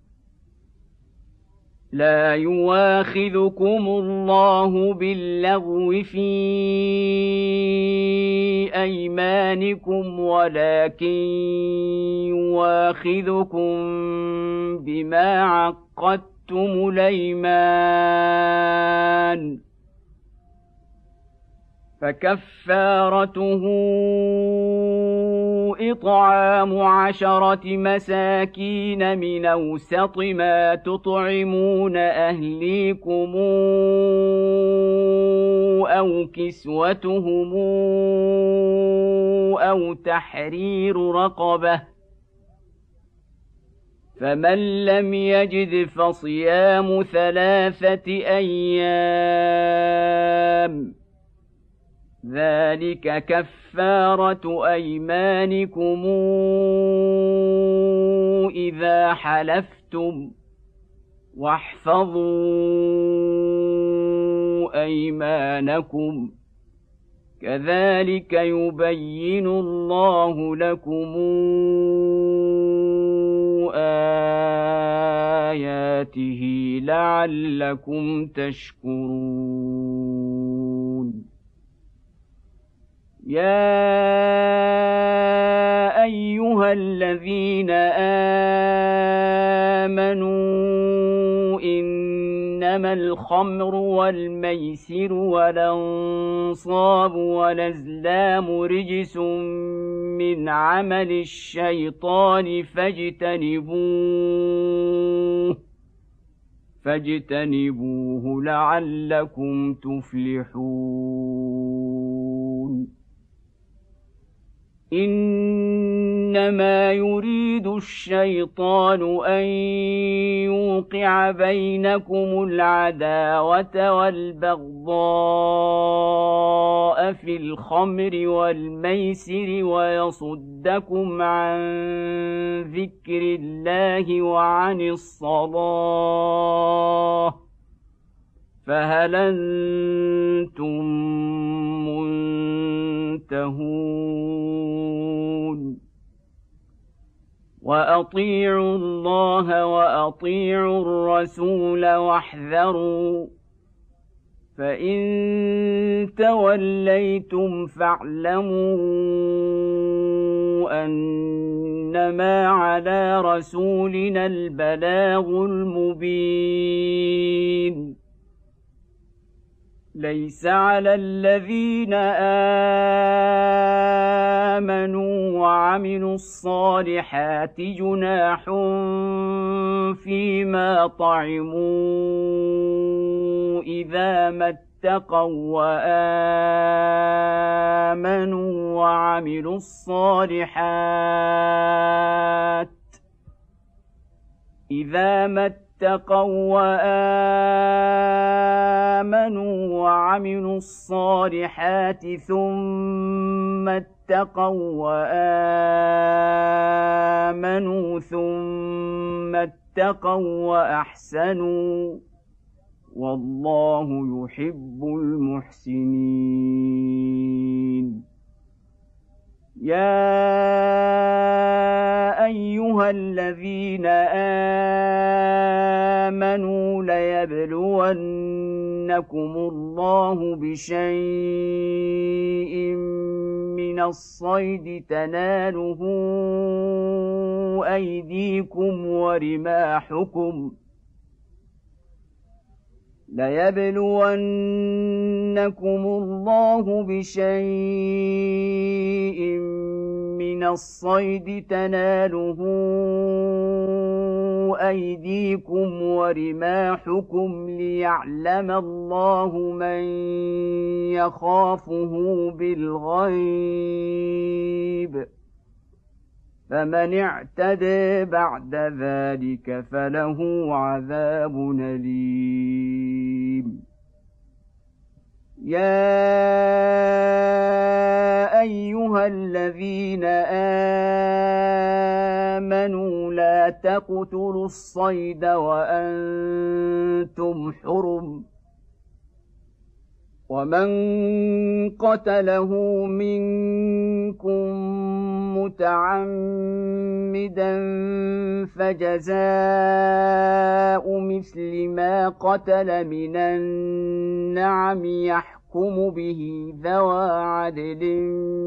لا يواخذكم الله باللغو في أيمانكم ولكن يواخذكم بما عقدتم عقدتم الأيمان فكفارته إطعام 10 مساكين من أوسط ما تطعمون أهليكم أو كسوتهم أو تحرير رقبة فمن لم يجد فصيام 3 أيام ذلك كفارة أيمانكم إذا حلفتم واحفظوا أيمانكم كذلك يبين الله لكم آياته لعلكم تشكرون يا أيها الذين آمنوا إنما الخمر والميسر والأنصاب والأزلام رجس من عمل الشيطان فاجتنبوه لعلكم تفلحون إنما يريد الشيطان أن يوقع بينكم العداوة والبغضاء في الخمر والميسر ويصدكم عن ذكر الله وعن الصلاة فهل أنتم منتهون وأطيعوا الله وأطيعوا الرسول واحذروا فإن توليتم فاعلموا أنما على رسولنا البلاغ المبين ليس على الذين آمنوا وعملوا الصالحات جناح فيما طعموا إذا ما اتقوا وآمنوا وعملوا الصالحات إذا ما اتقوا وآمنوا وعملوا الصالحات ثم اتقوا وآمنوا ثم اتقوا وأحسنوا والله يحب المحسنين يا أيها الذين آمنوا ليبلونكم الله بشيء من الصيد تناله أيديكم ورماحكم ليبلونكم الله بشيء من الصيد تناله أيديكم ورماحكم ليعلم الله من يخافه بالغيب فمن اعتدى بعد ذلك فله عذاب أليم يا أيها الذين آمنوا لا تقتلوا الصيد وأنتم حرم ومن قتله منكم متعمدا فجزاء مثل ما قتل من النعم يحكم به ذوى عدل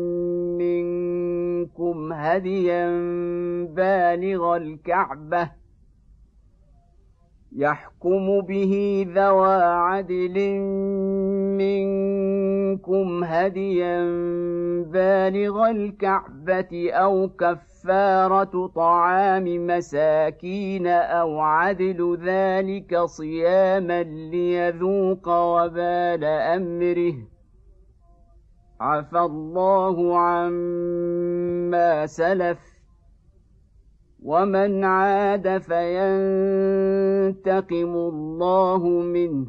منكم هديا بالغ الكعبة يحكم به ذوى عدل منكم هديا بالغ الكعبة أو كفارة طعام مساكين أو عدل ذلك صياما ليذوق وبال أمره عفى الله عما سلف ومن عاد فينتقم الله منه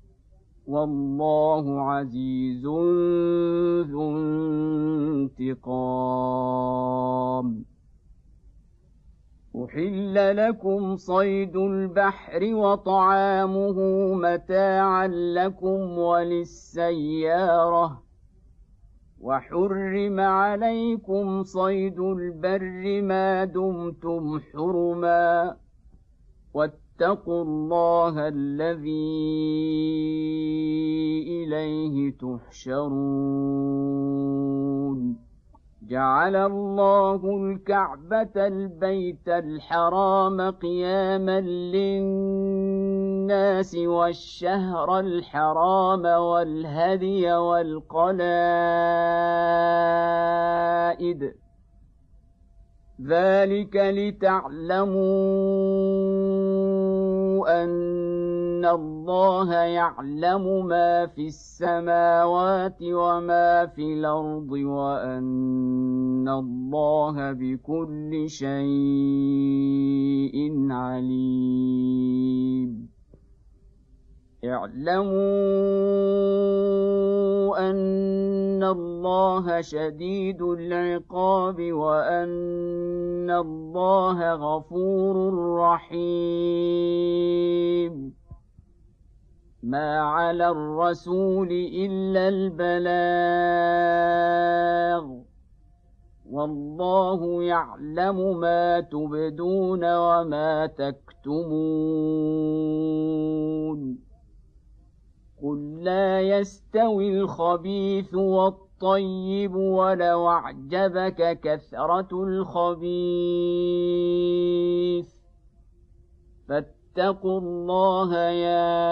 والله عزيز ذو انتقام. أحل لكم صيد البحر وطعامه متاعا لكم وللسيارة وحرم عليكم صيد البر ما دمتم حرما واتقوا الله الذي إليه تحشرون. جعل الله الكعبة البيت الحرام قياما للناس والشهر الحرام والهدي والقلائد ذلك لتعلموا أن الله يعلم ما في السماوات وما في الأرض وأن الله بكل شيء عليم. اعلموا أن الله شديد العقاب وأن الله غفور رحيم. ما على الرسول إلا البلاغ والله يعلم ما تبدون وما تكتمون. قل لا يستوي الخبيث والطيب ولو أعجبك كثرة الخبيث فاتقوا الله يا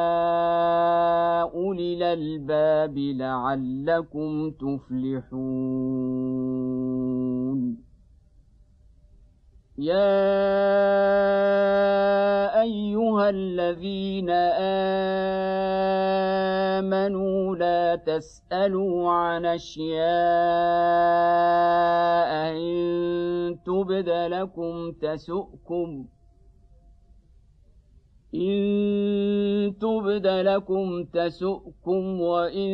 أولي الألباب لعلكم تفلحون. يا أيها الذين آمنوا لا تسألوا عن أشياء إن تبد لكم تسؤكم وإن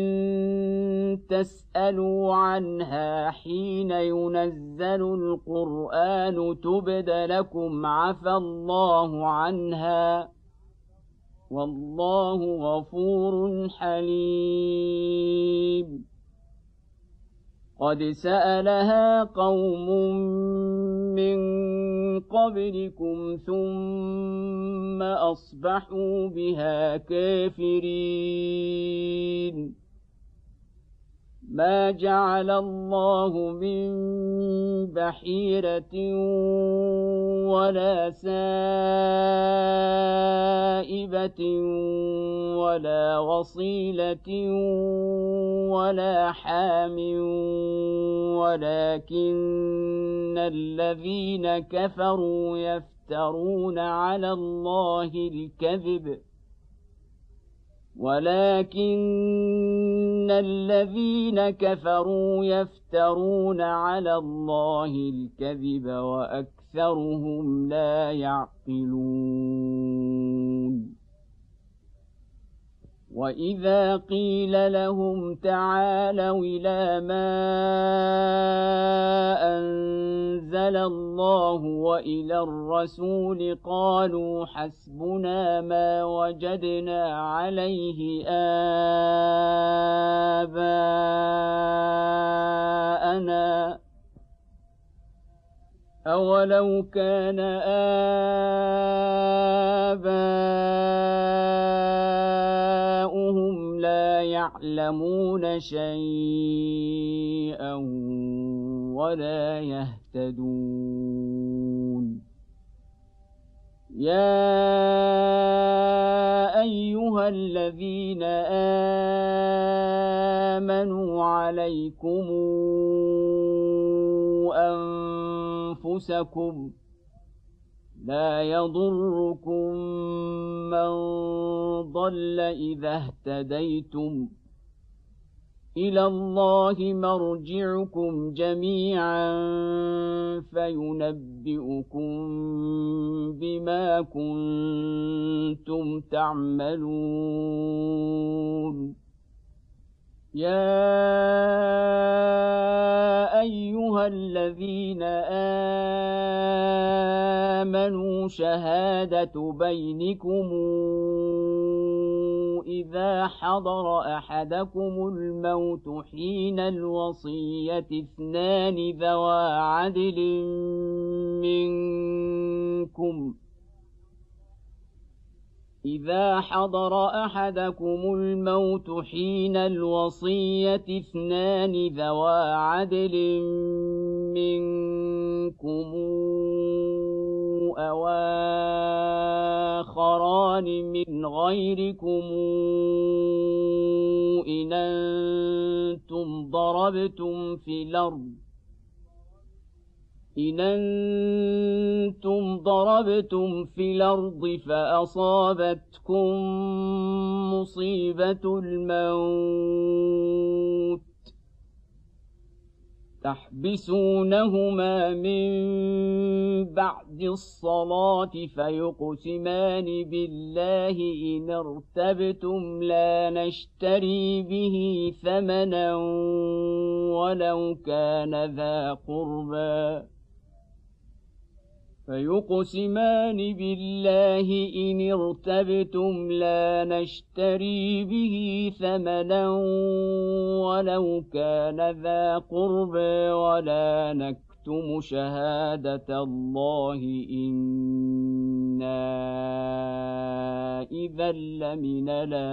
تسألوا عنها حين ينزل القرآن تبد لكم عفى الله عنها والله غفور حليم. قد سألها قوم من قبلكم ثم أصبحوا بها كافرين. ما جعل الله من بحيرة ولا سائبة ولا وصيلة ولا حام ولكن الذين كفروا يفترون على الله الكذب وأكثرهم لا يعقلون. وإذا قيل لهم تعالوا إلى ما أنزل الله وإلى الرسول قالوا حسبنا ما وجدنا عليه آباءنا أولو كان آباؤهم لا يعلمون شيئا ولا يهتدون. يا أيها الذين آمنوا عليكم أنفسكم لا يضركم من ضل إذا اهتديتم إلى الله مرجعكم جميعا فينبئكم بما كنتم تعملون يا أيها الذين آمنوا شهادة بينكم إذا حضر أحدكم الموت حين الوصية اثنان ذوى عدل منكم إذا حضر أحدكم الموت حين الوصية اثنان ذوى عدل منكم أو آخران من غيركم إن أنتم ضربتم في الأرض فأصابتكم مصيبة الموت تحبسونهما من بعد الصلاة فيقسمان بالله إن ارتبتم لا نشتري به ثمنا ولو كان ذا قربى فيقسمان بالله إن ارتبتم لا نشتري به ثمنا ولو كان ذا قربى ولا نكتم شهادة الله إنا إذا لمن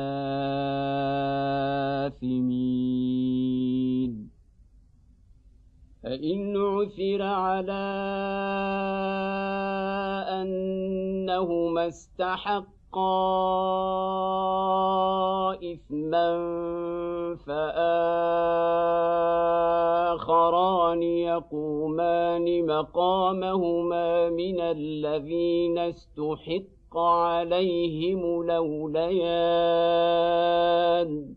الآثمين فإن عثر على أنهما استحقا إثما فآخران يقومان مقامهما من الذين استحق عليهم الأوليان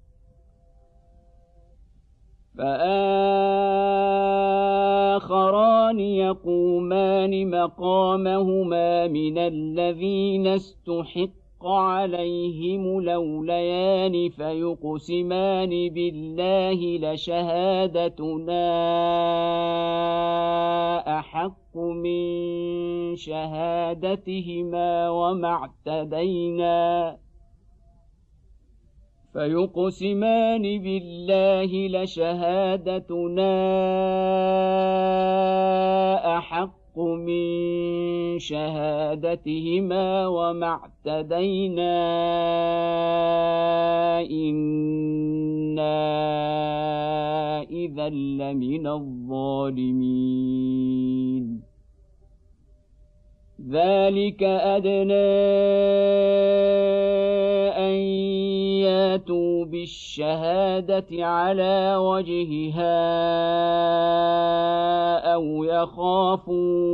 فآخران يقومان مقامهما من الذين استحق عليهم الأوليان فيقسمان بالله لشهادتنا أحق من شهادتهما فيقسمان بالله لشهادتنا أحق من شهادتهما وما اعتدينا إنا إذا لمن الظالمين ذلك أدنى أن ياتوا بالشهادة على وجهها أو يخافوا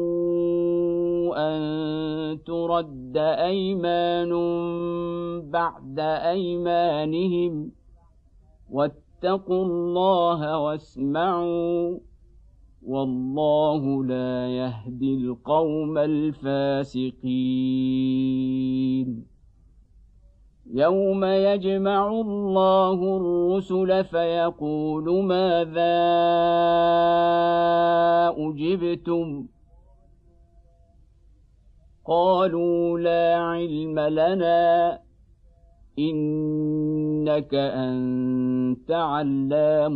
أن ترد أيمان بعد أيمانهم واتقوا الله واسمعوا والله لا يهدي القوم الفاسقين يوم يجمع الله الرسل فيقول ماذا أجبتم قالوا لا علم لنا إنك أنت علام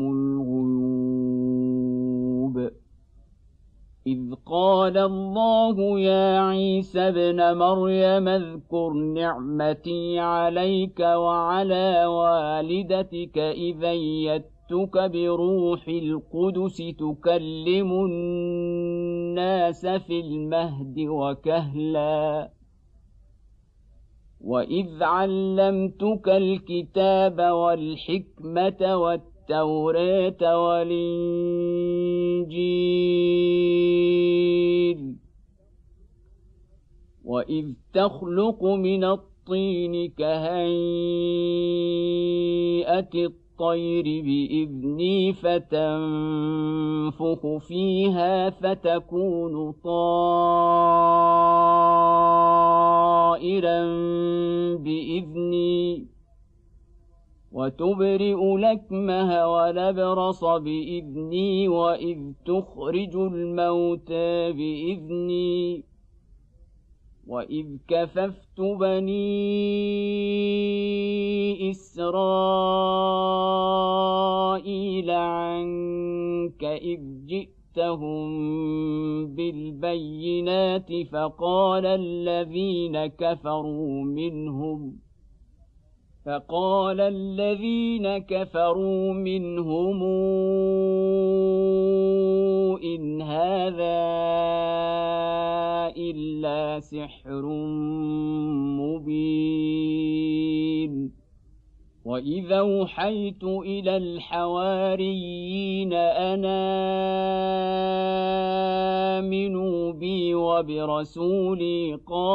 الغيوب إذ قال الله يا عيسى ابن مريم اذكر نعمتي عليك وعلى والدتك إذ أيدتك بروح القدس تكلم الناس في المهد وكهلا وإذ علمتك الكتاب والحكمة والتوراة والإنجيل وإذ تخلق من الطين كهيئة الطير بإذني فتنفخ فيها فتكون طائرا بإذني وتبرئ الأكمه والأبرص بإذني وإذ تخرج الموتى بإذني وإذ كففت بني إسرائيل عنك إذ جئتهم بالبينات فقال الذين كفروا منهم إن هذا إلا سحر مبين وإذا أوحيت إلى الحواريين أن آمنوا بي وبرسولي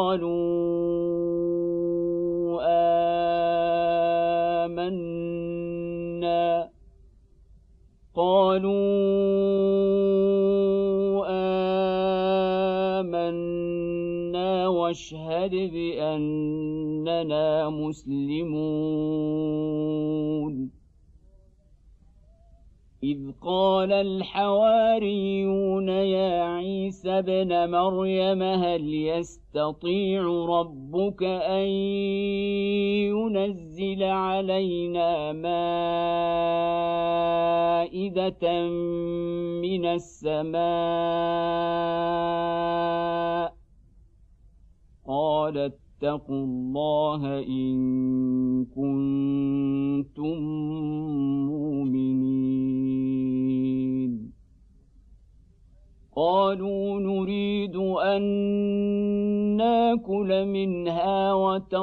آمنا واشهد بأننا مسلمون إذ قال الحواريون يا عيسى ابن مريم هل يستطيع ربك أن ينزل علينا مائدة من السماء قال اتقوا الله إن كنتم مؤمنين قالوا نريد أن ناكل منها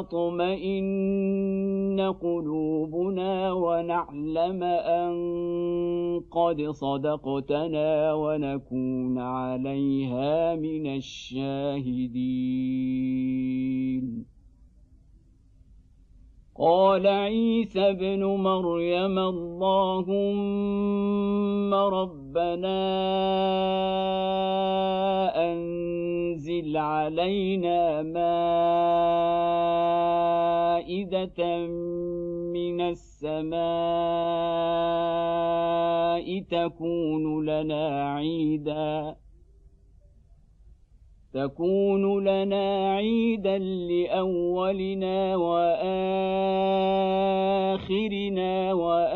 وتطمئن قلوبنا ونعلم أن قد صدقتنا ونكون عليها من الشاهدين قال عيسى ابن مريم اللهم ربنا أنزل علينا مائدة من السماء تكون لنا عيدا لأولنا وآخرنا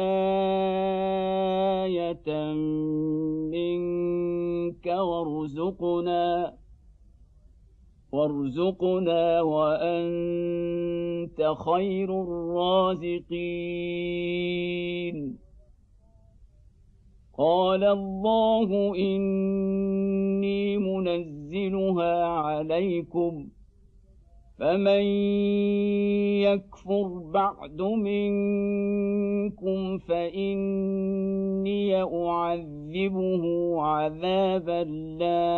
وآية منك وارزقنا وأنت خير الرازقين قال الله إني منزلها عليكم فمن يكفر بعد منكم فإني أعذبه عذابا لا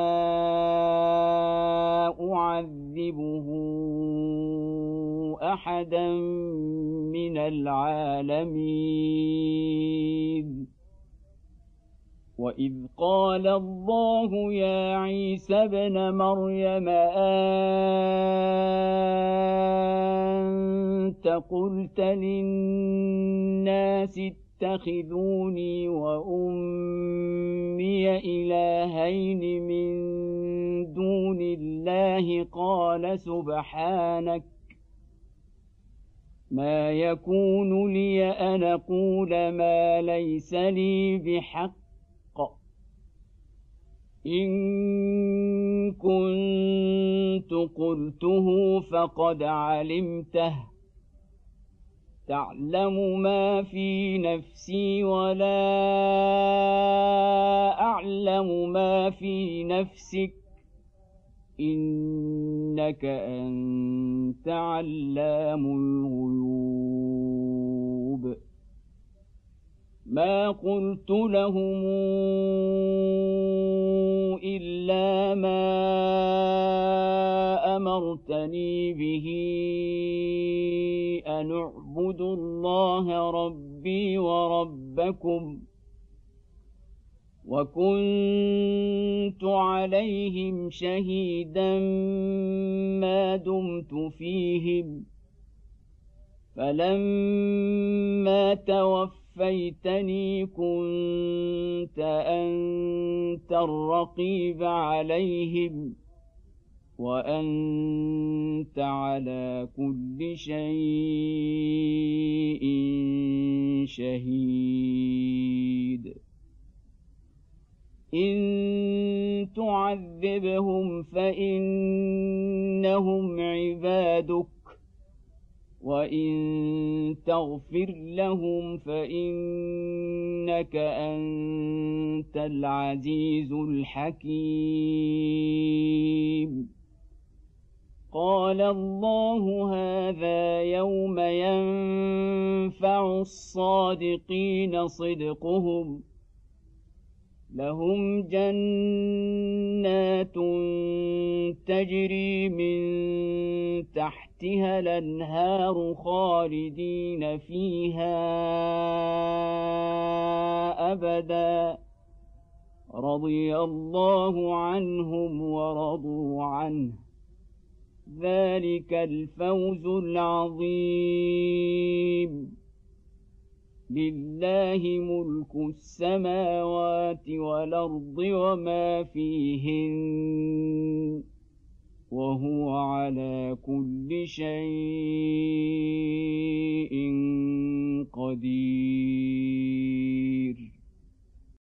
أعذبه أحدا من العالمين وإذ قال الله يا عيسى ابن مريم أنت قلت للناس اتخذوني وأمي إلهين من دون الله قال سبحانك ما يكون لي أن أقول ما ليس لي بحق إن كنت قلته فقد علمته تعلم ما في نفسي ولا أعلم ما في نفسك إنك أنت علام الغيوب ما قلت لهم إلا ما أمرتني به أن اعبدوا الله ربي وربكم وكنت عليهم شهيدا ما دمت فيهم فلما توفيتني كنت أنت الرقيب عليهم وأنت على كل شيء شهيد إن تعذبهم فإنهم عبادك وإن تغفر لهم فإنك أنت العزيز الحكيم قال الله هذا يوم ينفع الصادقين صدقهم لهم جنات تجري من تحتها الأنهار خالدين فيها أبدا رضي الله عنهم ورضوا عنه ذلك الفوز العظيم لله ملك السماوات والأرض وما فيهن وهو على كل شيء قدير